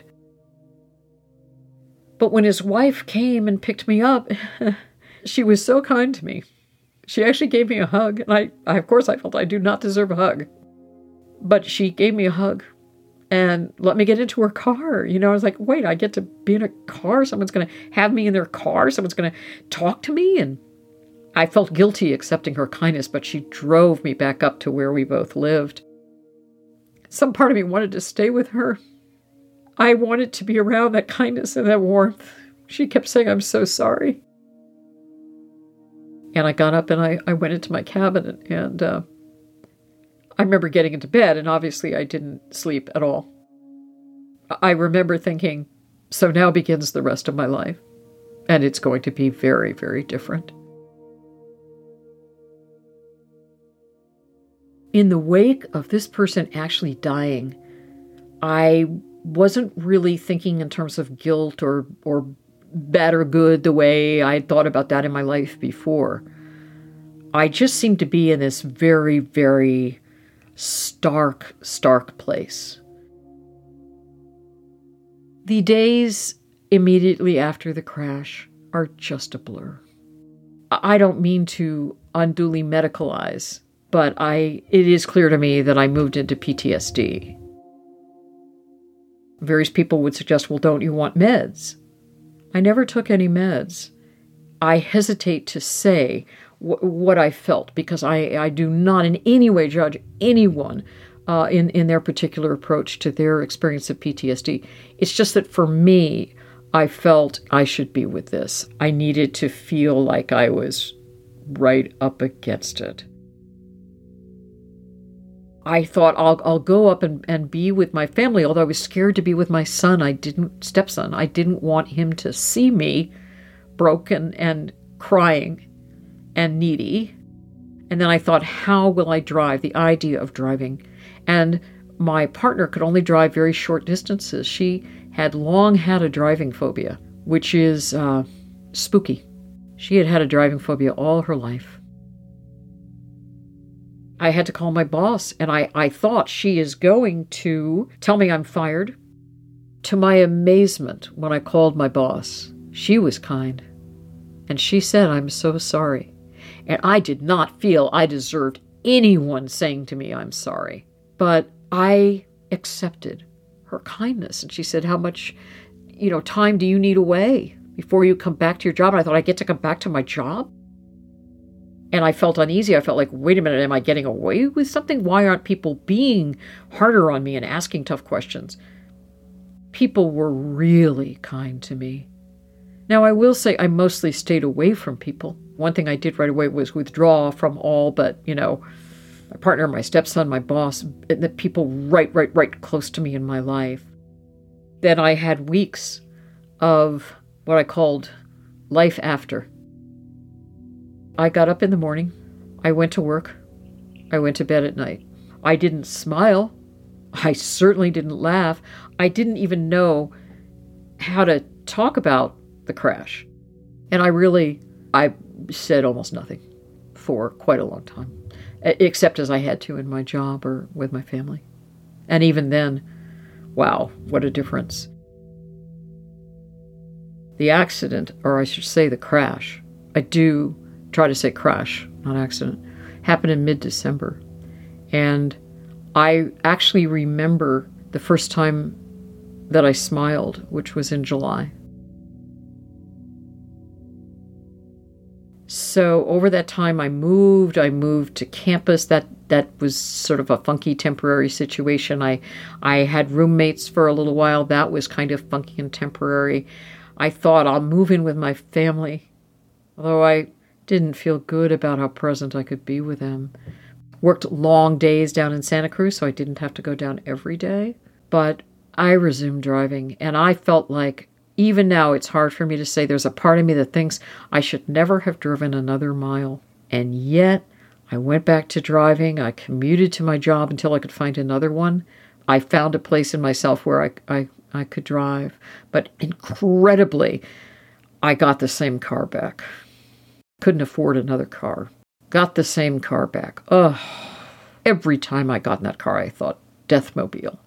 But when his wife came and picked me up, she was so kind to me. She actually gave me a hug, and I, I, of course, I felt I do not deserve a hug. But she gave me a hug and let me get into her car. You know, I was like, wait, I get to be in a car? Someone's going to have me in their car? Someone's going to talk to me? And I felt guilty accepting her kindness, but she drove me back up to where we both lived. Some part of me wanted to stay with her. I wanted to be around that kindness and that warmth. She kept saying, I'm so sorry. And I got up and I, I went into my cabin, and, and uh, I remember getting into bed, and obviously I didn't sleep at all. I remember thinking, so now begins the rest of my life, and it's going to be very, very different. In the wake of this person actually dying, I wasn't really thinking in terms of guilt or or bad or good the way I had thought about that in my life before. I just seemed to be in this very, very stark, stark place. The days immediately after the crash are just a blur. I don't mean to unduly medicalize, but I it is clear to me that I moved into P T S D. Various people would suggest, well, don't you want meds? I never took any meds. I hesitate to say wh- what I felt because I, I do not in any way judge anyone uh, in, in their particular approach to their experience of P T S D. It's just that for me, I felt I should be with this. I needed to feel like I was right up against it. I thought I'll I'll go up and, and be with my family, although I was scared to be with my son. I didn't, stepson. I didn't want him to see me broken and crying and needy. And then I thought, how will I drive? The idea of driving. And my partner could only drive very short distances. She had long had a driving phobia, which is uh, spooky. She had had a driving phobia all her life. I had to call my boss, and I, I thought she is going to tell me I'm fired. To my amazement, when I called my boss, she was kind. And she said, I'm so sorry. And I did not feel I deserved anyone saying to me, I'm sorry. But I accepted her kindness. And she said, how much, you know, time do you need away before you come back to your job? And I thought, I get to come back to my job? And I felt uneasy. I felt like, wait a minute, am I getting away with something? Why aren't people being harder on me and asking tough questions? People were really kind to me. Now, I will say I mostly stayed away from people. One thing I did right away was withdraw from all but, you know, my partner, my stepson, my boss, the people right, right, right close to me in my life. Then I had weeks of what I called life after. I got up in the morning. I went to work. I went to bed at night. I didn't smile. I certainly didn't laugh. I didn't even know how to talk about the crash. And I really, I said almost nothing for quite a long time, except as I had to in my job or with my family. And even then, wow, what a difference. The accident, or I should say the crash, I do try to say crash, not accident, happened in mid-December. And I actually remember the first time that I smiled, which was in July. So over that time I moved, I moved to campus. That that was sort of a funky temporary situation. I I had roommates for a little while. That was kind of funky and temporary. I thought I'll move in with my family, although I didn't feel good about how present I could be with them. Worked long days down in Santa Cruz, so I didn't have to go down every day. But I resumed driving, and I felt like, even now, it's hard for me to say, there's a part of me that thinks I should never have driven another mile. And yet, I went back to driving. I commuted to my job until I could find another one. I found a place in myself where I, I, I could drive. But incredibly, I got the same car back. Couldn't afford another car. Got the same car back. Ugh. Every time I got in that car, I thought, Deathmobile.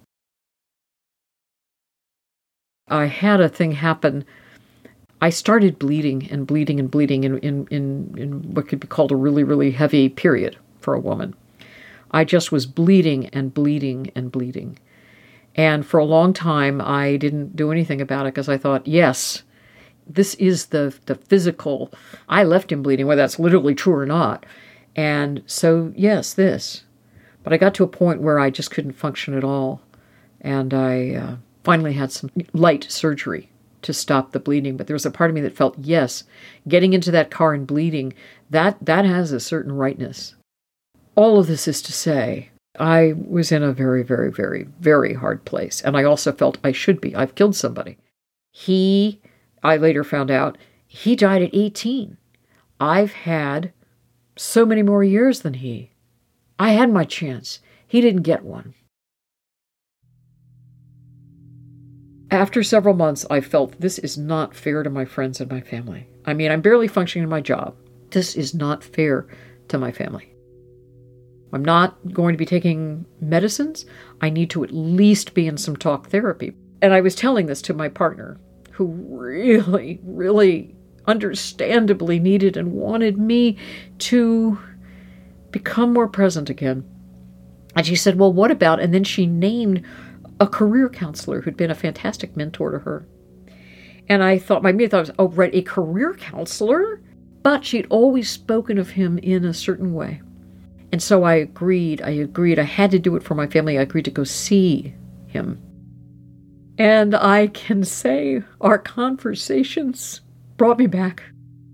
I had a thing happen. I started bleeding and bleeding and bleeding in, in, in, in what could be called a really, really heavy period for a woman. I just was bleeding and bleeding and bleeding. And for a long time, I didn't do anything about it because I thought, yes, this is the, the physical. I left him bleeding, whether that's literally true or not. And so, yes, this. But I got to a point where I just couldn't function at all. And I uh, finally had some light surgery to stop the bleeding. But there was a part of me that felt, yes, getting into that car and bleeding, that that has a certain rightness. All of this is to say, I was in a very, very, very, very hard place. And I also felt I should be. I've killed somebody. He, I later found out, he died at eighteen. I've had so many more years than he. I had my chance. He didn't get one. After several months, I felt this is not fair to my friends and my family. I mean, I'm barely functioning in my job. This is not fair to my family. I'm not going to be taking medicines. I need to at least be in some talk therapy. And I was telling this to my partner, who really, really understandably needed and wanted me to become more present again. And she said, well, what about, and then she named a career counselor who'd been a fantastic mentor to her. And I thought, my immediate thought was, oh, right, a career counselor? But she'd always spoken of him in a certain way. And so I agreed, I agreed, I had to do it for my family. I agreed to go see him. And I can say our conversations brought me back.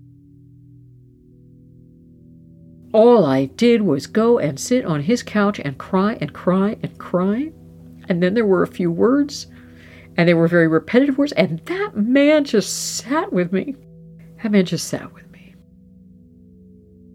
All I did was go and sit on his couch and cry and cry and cry. And then there were a few words, and they were very repetitive words, and that man just sat with me. That man just sat with me.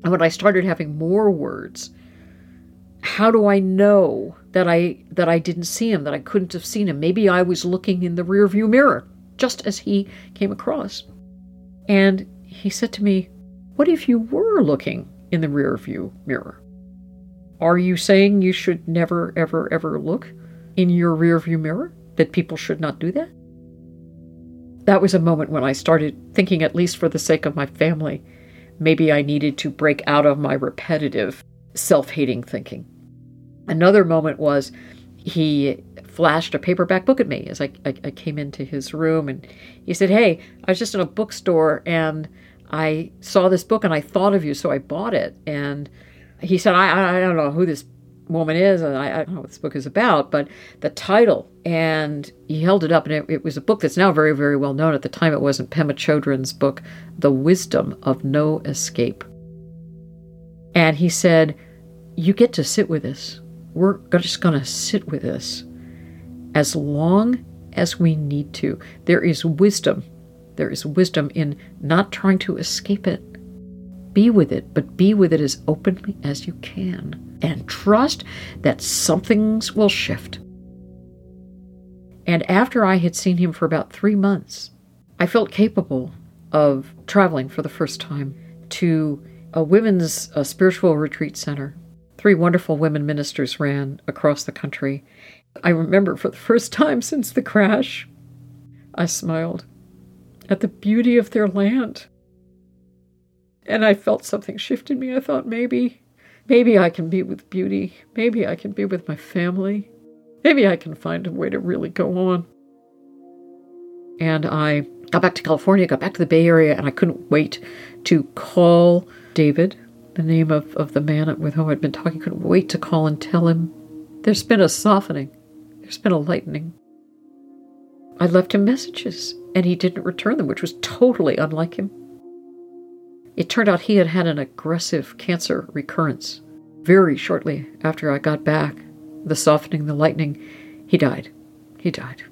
And when I started having more words, how do I know that I that I didn't see him, that I couldn't have seen him? Maybe I was looking in the rearview mirror, just as he came across. And he said to me, "What if you were looking in the rearview mirror? Are you saying you should never, ever, ever look in your rearview mirror? That people should not do that?" That was a moment when I started thinking, at least for the sake of my family, maybe I needed to break out of my repetitive, self-hating thinking. Another moment was he flashed a paperback book at me as I, I, I came into his room, and he said, "Hey, I was just in a bookstore and I saw this book and I thought of you, so I bought it." And he said, I, I don't know who this woman is, and I, I don't know what this book is about, but the title, and he held it up, and it, it was a book that's now very, very well known. At the time, it wasn't. Pema Chodron's book, The Wisdom of No Escape. And he said, "You get to sit with this. We're just going to sit with this as long as we need to. There is wisdom. There is wisdom in not trying to escape it. Be with it, but be with it as openly as you can. And trust that some things will shift." And after I had seen him for about three months, I felt capable of traveling for the first time to a women's a spiritual retreat center. Three wonderful women ministers ran across the country. I remember for the first time since the crash, I smiled at the beauty of their land. And I felt something shift in me. I thought, maybe, maybe I can be with beauty. Maybe I can be with my family. Maybe I can find a way to really go on. And I got back to California, got back to the Bay Area, and I couldn't wait to call David, the name of, of the man with whom I'd been talking. Couldn't wait to call and tell him there's been a softening. There's been a lightening. I left him messages, and he didn't return them, which was totally unlike him. It turned out he had had an aggressive cancer recurrence. Very shortly after I got back, the softening, the lightening, he died. He died.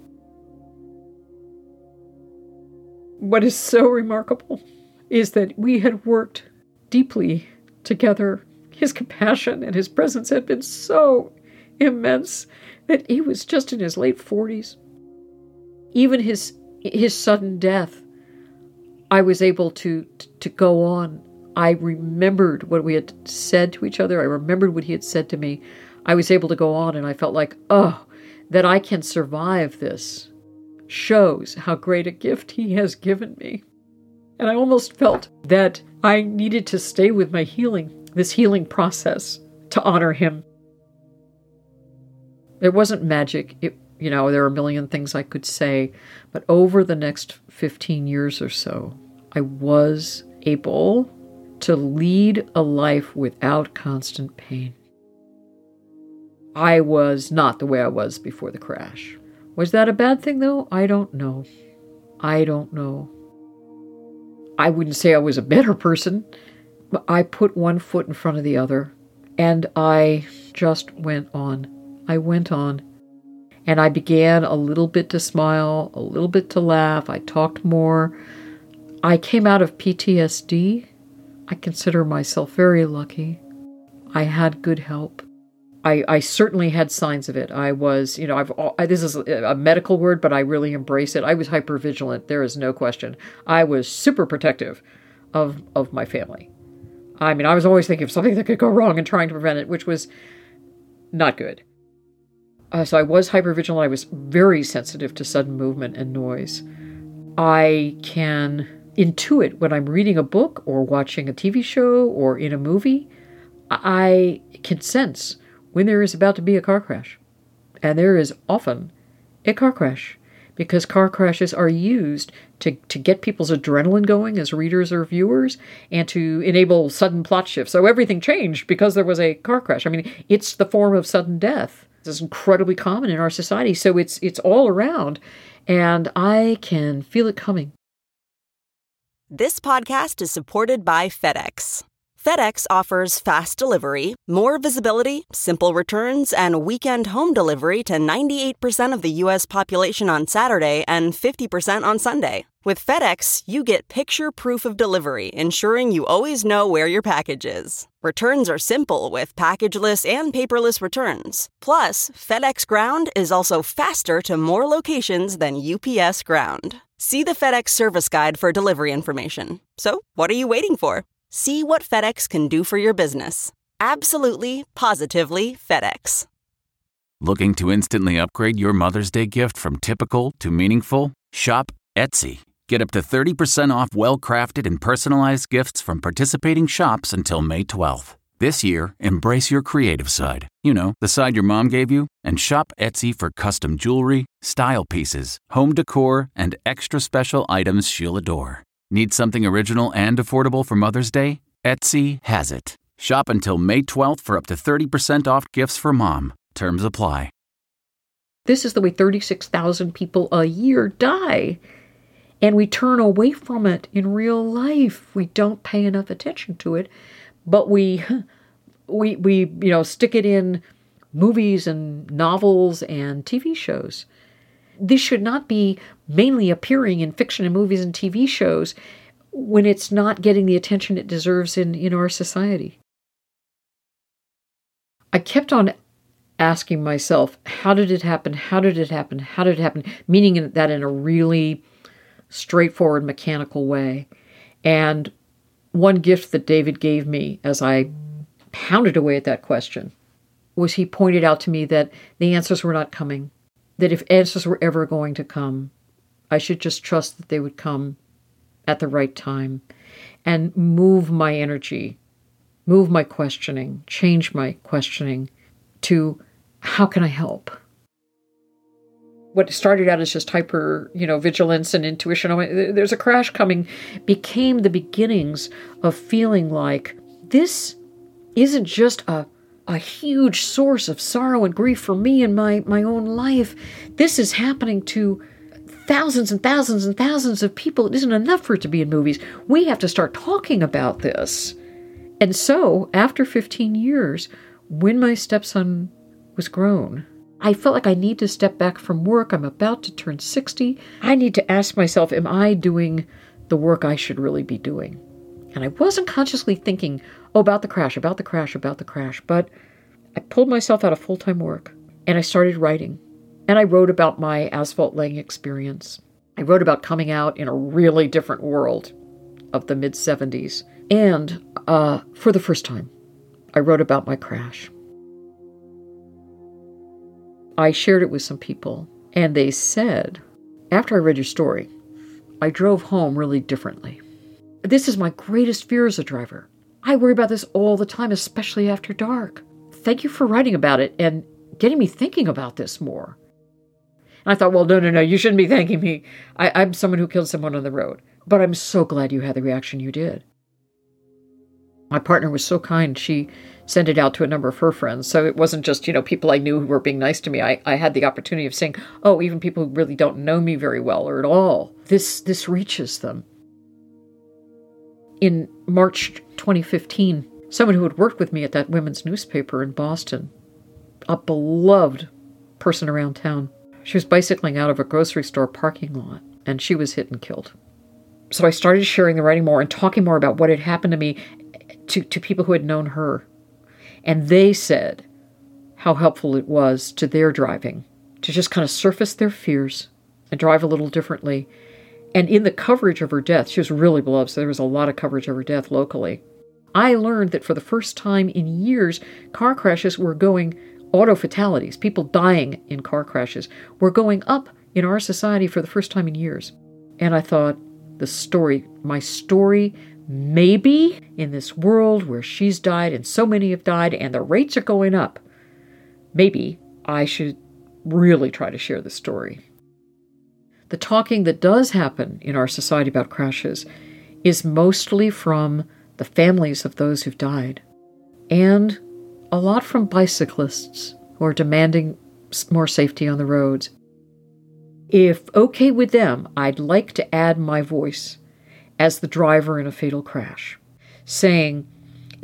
What is so remarkable is that we had worked deeply together. His compassion and his presence had been so immense that he was just in his late forties. Even his his sudden death, I was able to to go on. I remembered what we had said to each other. I remembered what he had said to me. I was able to go on, and I felt like, oh, that I can survive this shows how great a gift he has given me. And I almost felt that I needed to stay with my healing, this healing process, to honor him. It wasn't magic. It, you know, there are a million things I could say, but over the next fifteen years or so, I was able to lead a life without constant pain. I was not the way I was before the crash. Was that a bad thing, though? I don't know. I don't know. I wouldn't say I was a better person, but I put one foot in front of the other, and I just went on. I went on. And I began a little bit to smile, a little bit to laugh. I talked more. I came out of P T S D. I consider myself very lucky. I had good help. I, I certainly had signs of it. I was, you know, I've I, this is a medical word, but I really embrace it. I was hypervigilant. There is no question. I was super protective of of my family. I mean, I was always thinking of something that could go wrong and trying to prevent it, which was not good. Uh, so I was hypervigilant. I was very sensitive to sudden movement and noise. I can intuit when I'm reading a book or watching a T V show or in a movie. I can sense when there is about to be a car crash. And there is often a car crash, because car crashes are used to, to get people's adrenaline going as readers or viewers and to enable sudden plot shifts. So everything changed because there was a car crash. I mean, it's the form of sudden death. This is incredibly common in our society. So it's it's all around, and I can feel it coming. This podcast is supported by FedEx. FedEx offers fast delivery, more visibility, simple returns, and weekend home delivery to ninety-eight percent of the U S population on Saturday and fifty percent on Sunday. With FedEx, you get picture proof of delivery, ensuring you always know where your package is. Returns are simple with packageless and paperless returns. Plus, FedEx Ground is also faster to more locations than U P S Ground. See the FedEx service guide for delivery information. So, what are you waiting for? See what FedEx can do for your business. Absolutely, positively FedEx. Looking to instantly upgrade your Mother's Day gift from typical to meaningful? Shop Etsy. Get up to thirty percent off well-crafted and personalized gifts from participating shops until May twelfth. This year, embrace your creative side. You know, the side your mom gave you. And shop Etsy for custom jewelry, style pieces, home decor, and extra special items she'll adore. Need something original and affordable for Mother's Day? Etsy has it. Shop until May twelfth for up to thirty percent off gifts for mom. Terms apply. This is the way thirty-six thousand people a year die. And we turn away from it in real life. We don't pay enough attention to it, but we, we, we, you know, stick it in movies and novels and T V shows. This should not be mainly appearing in fiction and movies and T V shows when it's not getting the attention it deserves in, in our society. I kept on asking myself, how did it happen? How did it happen? How did it happen? Meaning that in a really straightforward, mechanical way. And one gift that David gave me as I pounded away at that question was he pointed out to me that the answers were not coming. That if answers were ever going to come, I should just trust that they would come at the right time and move my energy, move my questioning, change my questioning to how can I help? What started out as just hyper, you know, vigilance and intuition, oh, there's a crash coming, became the beginnings of feeling like this isn't just a a huge source of sorrow and grief for me in my, my own life. This is happening to thousands and thousands and thousands of people. It isn't enough for it to be in movies. We have to start talking about this. And so, after fifteen years, when my stepson was grown, I felt like I need to step back from work. I'm about to turn sixty. I need to ask myself, am I doing the work I should really be doing? And I wasn't consciously thinking, oh, about the crash, about the crash, about the crash. But I pulled myself out of full-time work and I started writing. And I wrote about my asphalt laying experience. I wrote about coming out in a really different world of the mid-seventies. And uh, for the first time, I wrote about my crash. I shared it with some people, and they said, after I read your story, I drove home really differently. This is my greatest fear as a driver. I worry about this all the time, especially after dark. Thank you for writing about it and getting me thinking about this more. And I thought, well, no, no, no, you shouldn't be thanking me. I, I'm someone who killed someone on the road. But I'm so glad you had the reaction you did. My partner was so kind. She sent it out to a number of her friends. So it wasn't just, you know, people I knew who were being nice to me. I, I had the opportunity of saying, oh, even people who really don't know me very well or at all, this, this reaches them. In March twenty fifteen, someone who had worked with me at that women's newspaper in Boston, a beloved person around town, she was bicycling out of a grocery store parking lot and she was hit and killed. So I started sharing the writing more and talking more about what had happened to me to, to people who had known her. And they said how helpful it was to their driving to just kind of surface their fears and drive a little differently. And in the coverage of her death, she was really beloved, so there was a lot of coverage of her death locally. I learned that for the first time in years, car crashes were going, auto fatalities, people dying in car crashes, were going up in our society for the first time in years. And I thought, the story, my story, maybe in this world where she's died and so many have died and the rates are going up, maybe I should really try to share the story. The talking that does happen in our society about crashes is mostly from the families of those who've died, and a lot from bicyclists who are demanding more safety on the roads. If okay with them, I'd like to add my voice as the driver in a fatal crash, saying,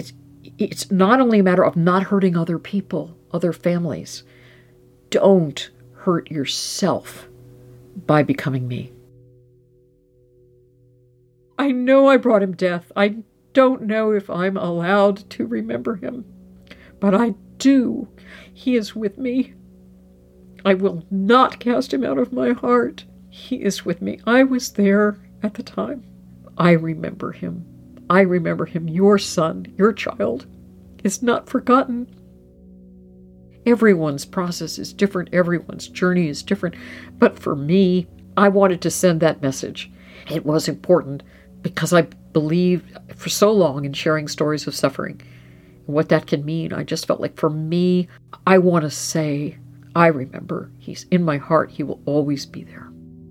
It's not only a matter of not hurting other people, other families. Don't hurt yourself by becoming me. I know I brought him death. I don't know if I'm allowed to remember him, but I do. He is with me. I will not cast him out of my heart. He is with me. I was there at the time. I remember him. I remember him. Your son, your child, is not forgotten. Everyone's process is different. Everyone's journey is different. But for me, I wanted to send that message. It was important because I believed for so long in sharing stories of suffering and what that can mean. I just felt like for me, I want to say, I remember. He's in my heart. He will always be there.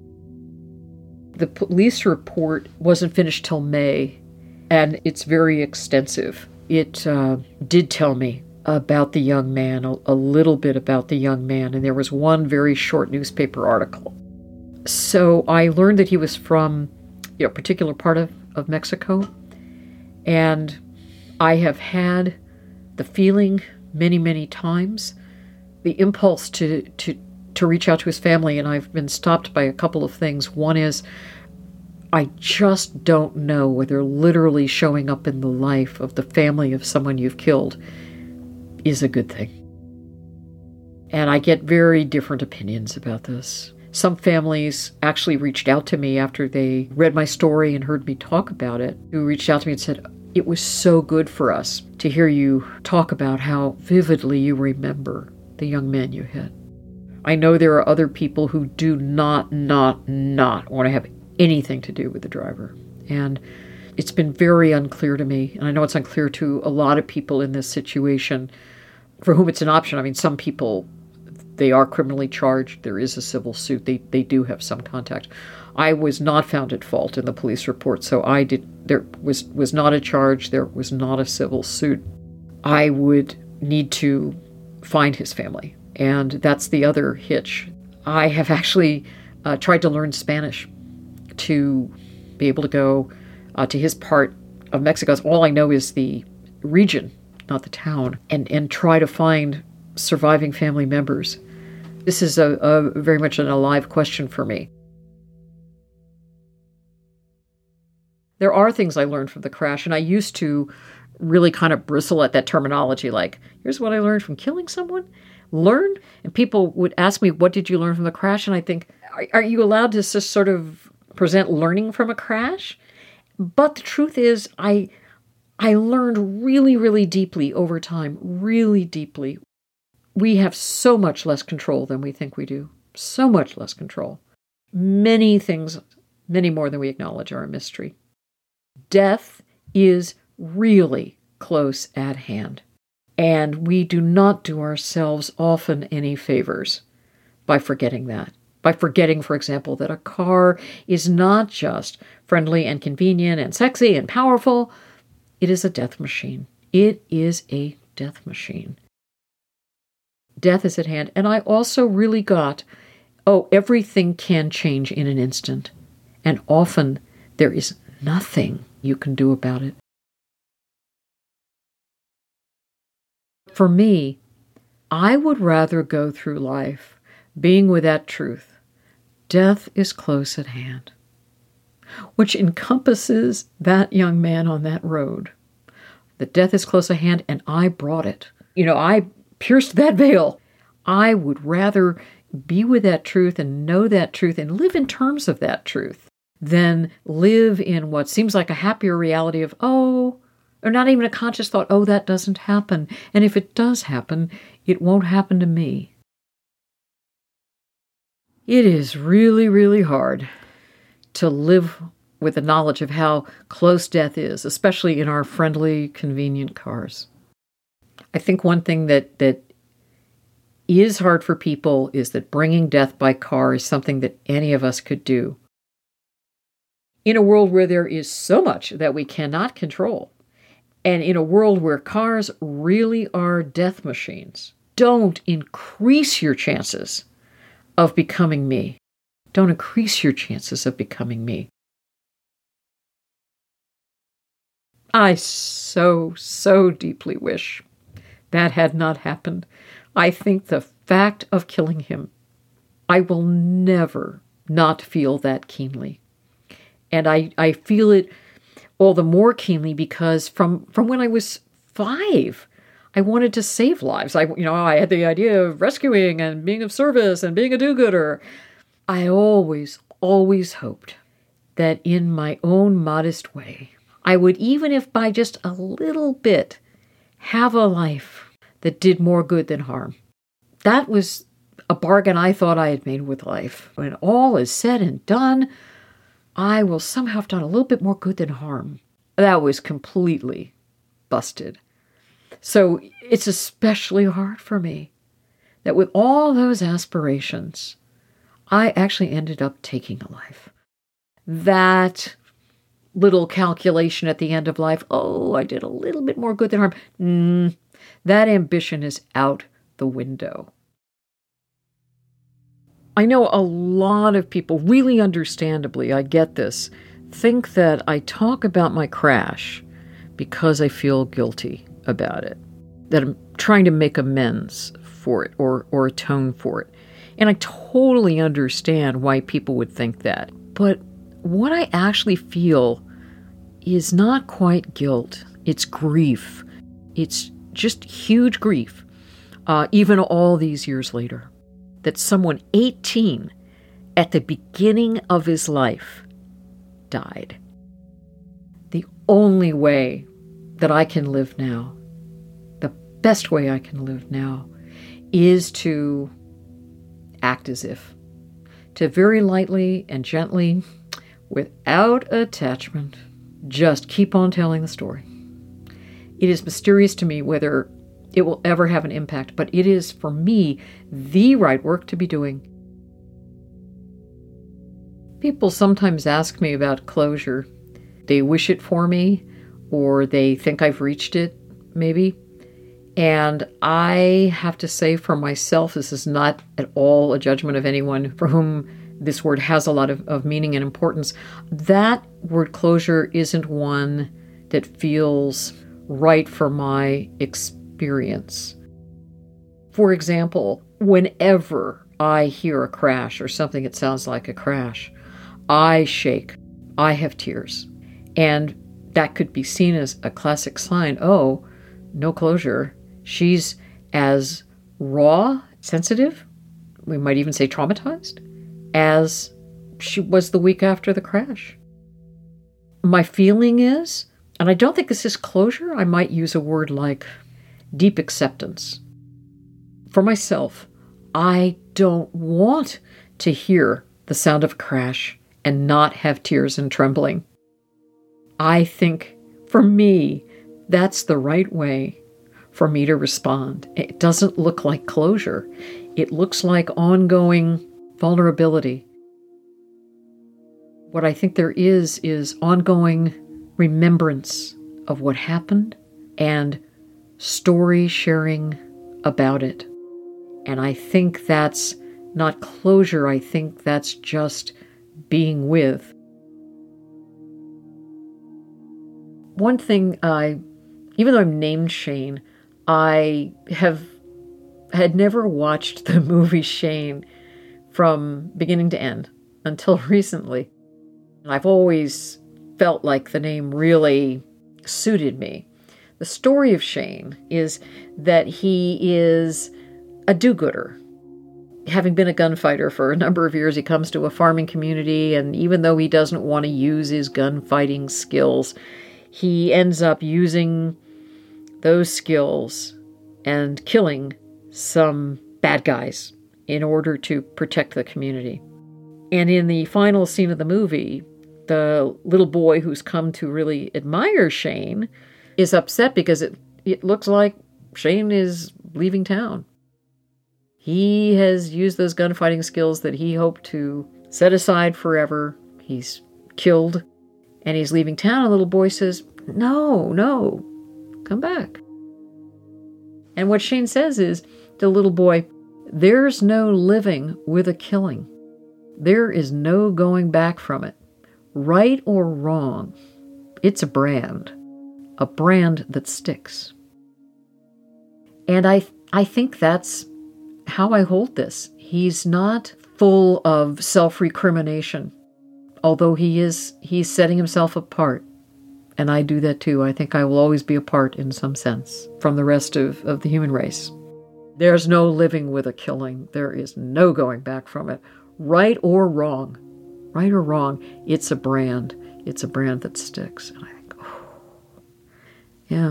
The police report wasn't finished till May, and it's very extensive. It uh, did tell me about the young man, a, a little bit about the young man, and there was one very short newspaper article. So I learned that he was from you know, a particular part of, of Mexico, and I have had the feeling many, many times, the impulse to, to, to reach out to his family, and I've been stopped by a couple of things. One is, I just don't know whether literally showing up in the life of the family of someone you've killed is a good thing. And I get very different opinions about this. Some families actually reached out to me after they read my story and heard me talk about it, who reached out to me and said, it was so good for us to hear you talk about how vividly you remember the young man you hit. I know there are other people who do not, not, not want to have anything to do with the driver. And it's been very unclear to me, and I know it's unclear to a lot of people in this situation for whom it's an option. I mean, some people, they are criminally charged. There is a civil suit. They they do have some contact. I was not found at fault in the police report, so I did. There was, was not a charge. There was not a civil suit. I would need to find his family, and that's the other hitch. I have actually uh, tried to learn Spanish to be able to go uh, to his part of Mexico. All I know is the region, not the town, and, and try to find surviving family members. This is a, a very much an alive question for me. There are things I learned from the crash, and I used to really kind of bristle at that terminology, like, here's what I learned from killing someone. Learn? And people would ask me, what did you learn from the crash? And I think, are, are you allowed to just sort of present learning from a crash? But the truth is, I I learned really, really deeply over time, really deeply. We have so much less control than we think we do. So much less control. Many things, many more than we acknowledge, are a mystery. Death is really close at hand. And we do not do ourselves often any favors by forgetting that. By forgetting, for example, that a car is not just friendly and convenient and sexy and powerful. It is a death machine. It is a death machine. Death is at hand. And I also really got, oh, everything can change in an instant. And often there is nothing you can do about it. For me, I would rather go through life being with that truth. Death is close at hand, which encompasses that young man on that road. The death is close at hand, and I brought it. You know, I pierced that veil. I would rather be with that truth and know that truth and live in terms of that truth than live in what seems like a happier reality of, oh, or not even a conscious thought, oh, that doesn't happen. And if it does happen, it won't happen to me. It is really, really hard to live with the knowledge of how close death is, especially in our friendly, convenient cars. I think one thing that, that is hard for people is that bringing death by car is something that any of us could do. In a world where there is so much that we cannot control, and in a world where cars really are death machines, don't increase your chances of becoming me. Don't increase your chances of becoming me. I so, so deeply wish that had not happened. I think the fact of killing him, I will never not feel that keenly. And I, I feel it all the more keenly because from, from when I was five, I wanted to save lives. I, you know, I had the idea of rescuing and being of service and being a do-gooder. I always, always hoped that in my own modest way, I would, even if by just a little bit, have a life that did more good than harm. That was a bargain I thought I had made with life. When all is said and done, I will somehow have done a little bit more good than harm. That was completely busted. So it's especially hard for me that with all those aspirations, I actually ended up taking a life. That little calculation at the end of life, oh, I did a little bit more good than harm. Mm, that ambition is out the window. I know a lot of people, really understandably, I get this, think that I talk about my crash because I feel guilty about it, that I'm trying to make amends for it or, or atone for it. And I totally understand why people would think that. But what I actually feel is not quite guilt. It's grief. It's just huge grief, uh, even all these years later, that someone eighteen at the beginning of his life died. The only way that I can live now, the best way I can live now, is to act as if, to very lightly and gently, without attachment, just keep on telling the story. It is mysterious to me whether it will ever have an impact, but it is, for me, the right work to be doing. People sometimes ask me about closure. They wish it for me, or they think I've reached it, maybe. And I have to say for myself, this is not at all a judgment of anyone for whom this word has a lot of, of meaning and importance. That word closure isn't one that feels right for my experience. For example, whenever I hear a crash or something that sounds like a crash, I shake. I have tears. And that could be seen as a classic sign. Oh, no closure. She's as raw, sensitive, we might even say traumatized, as she was the week after the crash. My feeling is, and I don't think this is closure, I might use a word like deep acceptance. For myself, I don't want to hear the sound of a crash and not have tears and trembling. I think, for me, that's the right way for me to respond. It doesn't look like closure. It looks like ongoing vulnerability. What I think there is, is ongoing remembrance of what happened and story sharing about it. And I think that's not closure. I think that's just being with. One thing, I, even though I'm named Shane, I have had never watched the movie Shane from beginning to end until recently. And I've always felt like the name really suited me. The story of Shane is that he is a do-gooder. Having been a gunfighter for a number of years, he comes to a farming community, and even though he doesn't want to use his gunfighting skills, he ends up using those skills and killing some bad guys in order to protect the community. And in the final scene of the movie, the little boy who's come to really admire Shane is upset because it, it looks like Shane is leaving town. He has used those gunfighting skills that he hoped to set aside forever. He's killed, and he's leaving town. And the little boy says, no, no, come back. And what Shane says is, the little boy, there's no living with a killing. There is no going back from it. Right or wrong, it's a brand. a brand that sticks. And I, I think that's how I hold this. He's not full of self-recrimination, although he is, he's setting himself apart. And I do that too. I think I will always be apart in some sense from the rest of, of the human race. There's no living with a killing. There is no going back from it. Right or wrong. Right or wrong. It's a brand. It's a brand that sticks. And I think, oh, yeah.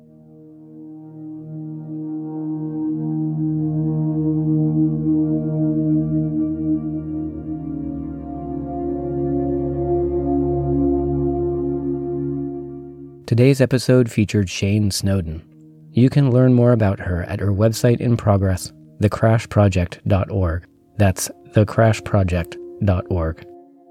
Today's episode featured Shane Snowden. You can learn more about her at her website in progress, the crash project dot org. That's the crash project dot org.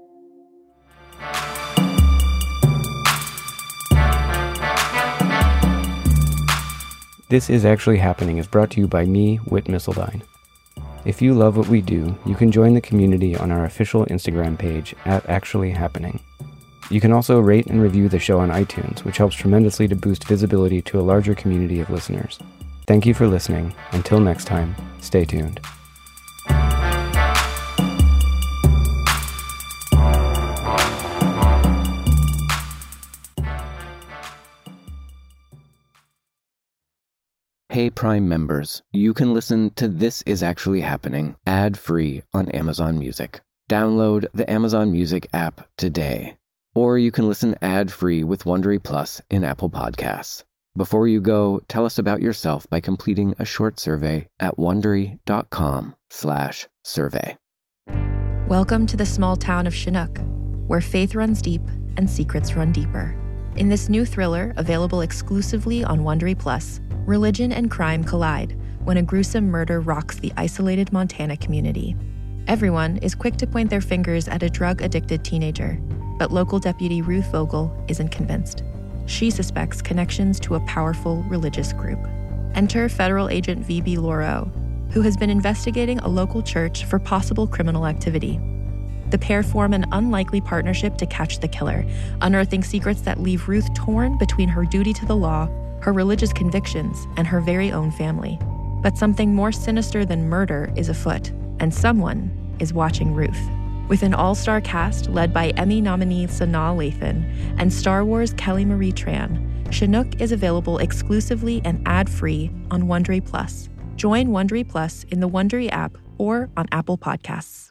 This Is Actually Happening is brought to you by me, Whit Missildine. If you love what we do, you can join the community on our official Instagram page at Actually Happening. You can also rate and review the show on iTunes, which helps tremendously to boost visibility to a larger community of listeners. Thank you for listening. Until next time, stay tuned. Hey Prime members, you can listen to This Is Actually Happening ad-free on Amazon Music. Download the Amazon Music app today. Or you can listen ad-free with Wondery Plus in Apple Podcasts. Before you go, tell us about yourself by completing a short survey at wondery.com slash survey. Welcome to the small town of Chinook, where faith runs deep and secrets run deeper. In this new thriller, available exclusively on Wondery Plus, religion and crime collide when a gruesome murder rocks the isolated Montana community. Everyone is quick to point their fingers at a drug-addicted teenager, but local deputy Ruth Vogel isn't convinced. She suspects connections to a powerful religious group. Enter federal agent V B Lauro, who has been investigating a local church for possible criminal activity. The pair form an unlikely partnership to catch the killer, unearthing secrets that leave Ruth torn between her duty to the law, her religious convictions, and her very own family. But something more sinister than murder is afoot, and someone is watching Ruth. With an all-star cast led by Emmy nominee Sanaa Lathan and Star Wars Kelly Marie Tran, Chinook is available exclusively and ad-free on Wondery Plus. Join Wondery Plus in the Wondery app or on Apple Podcasts.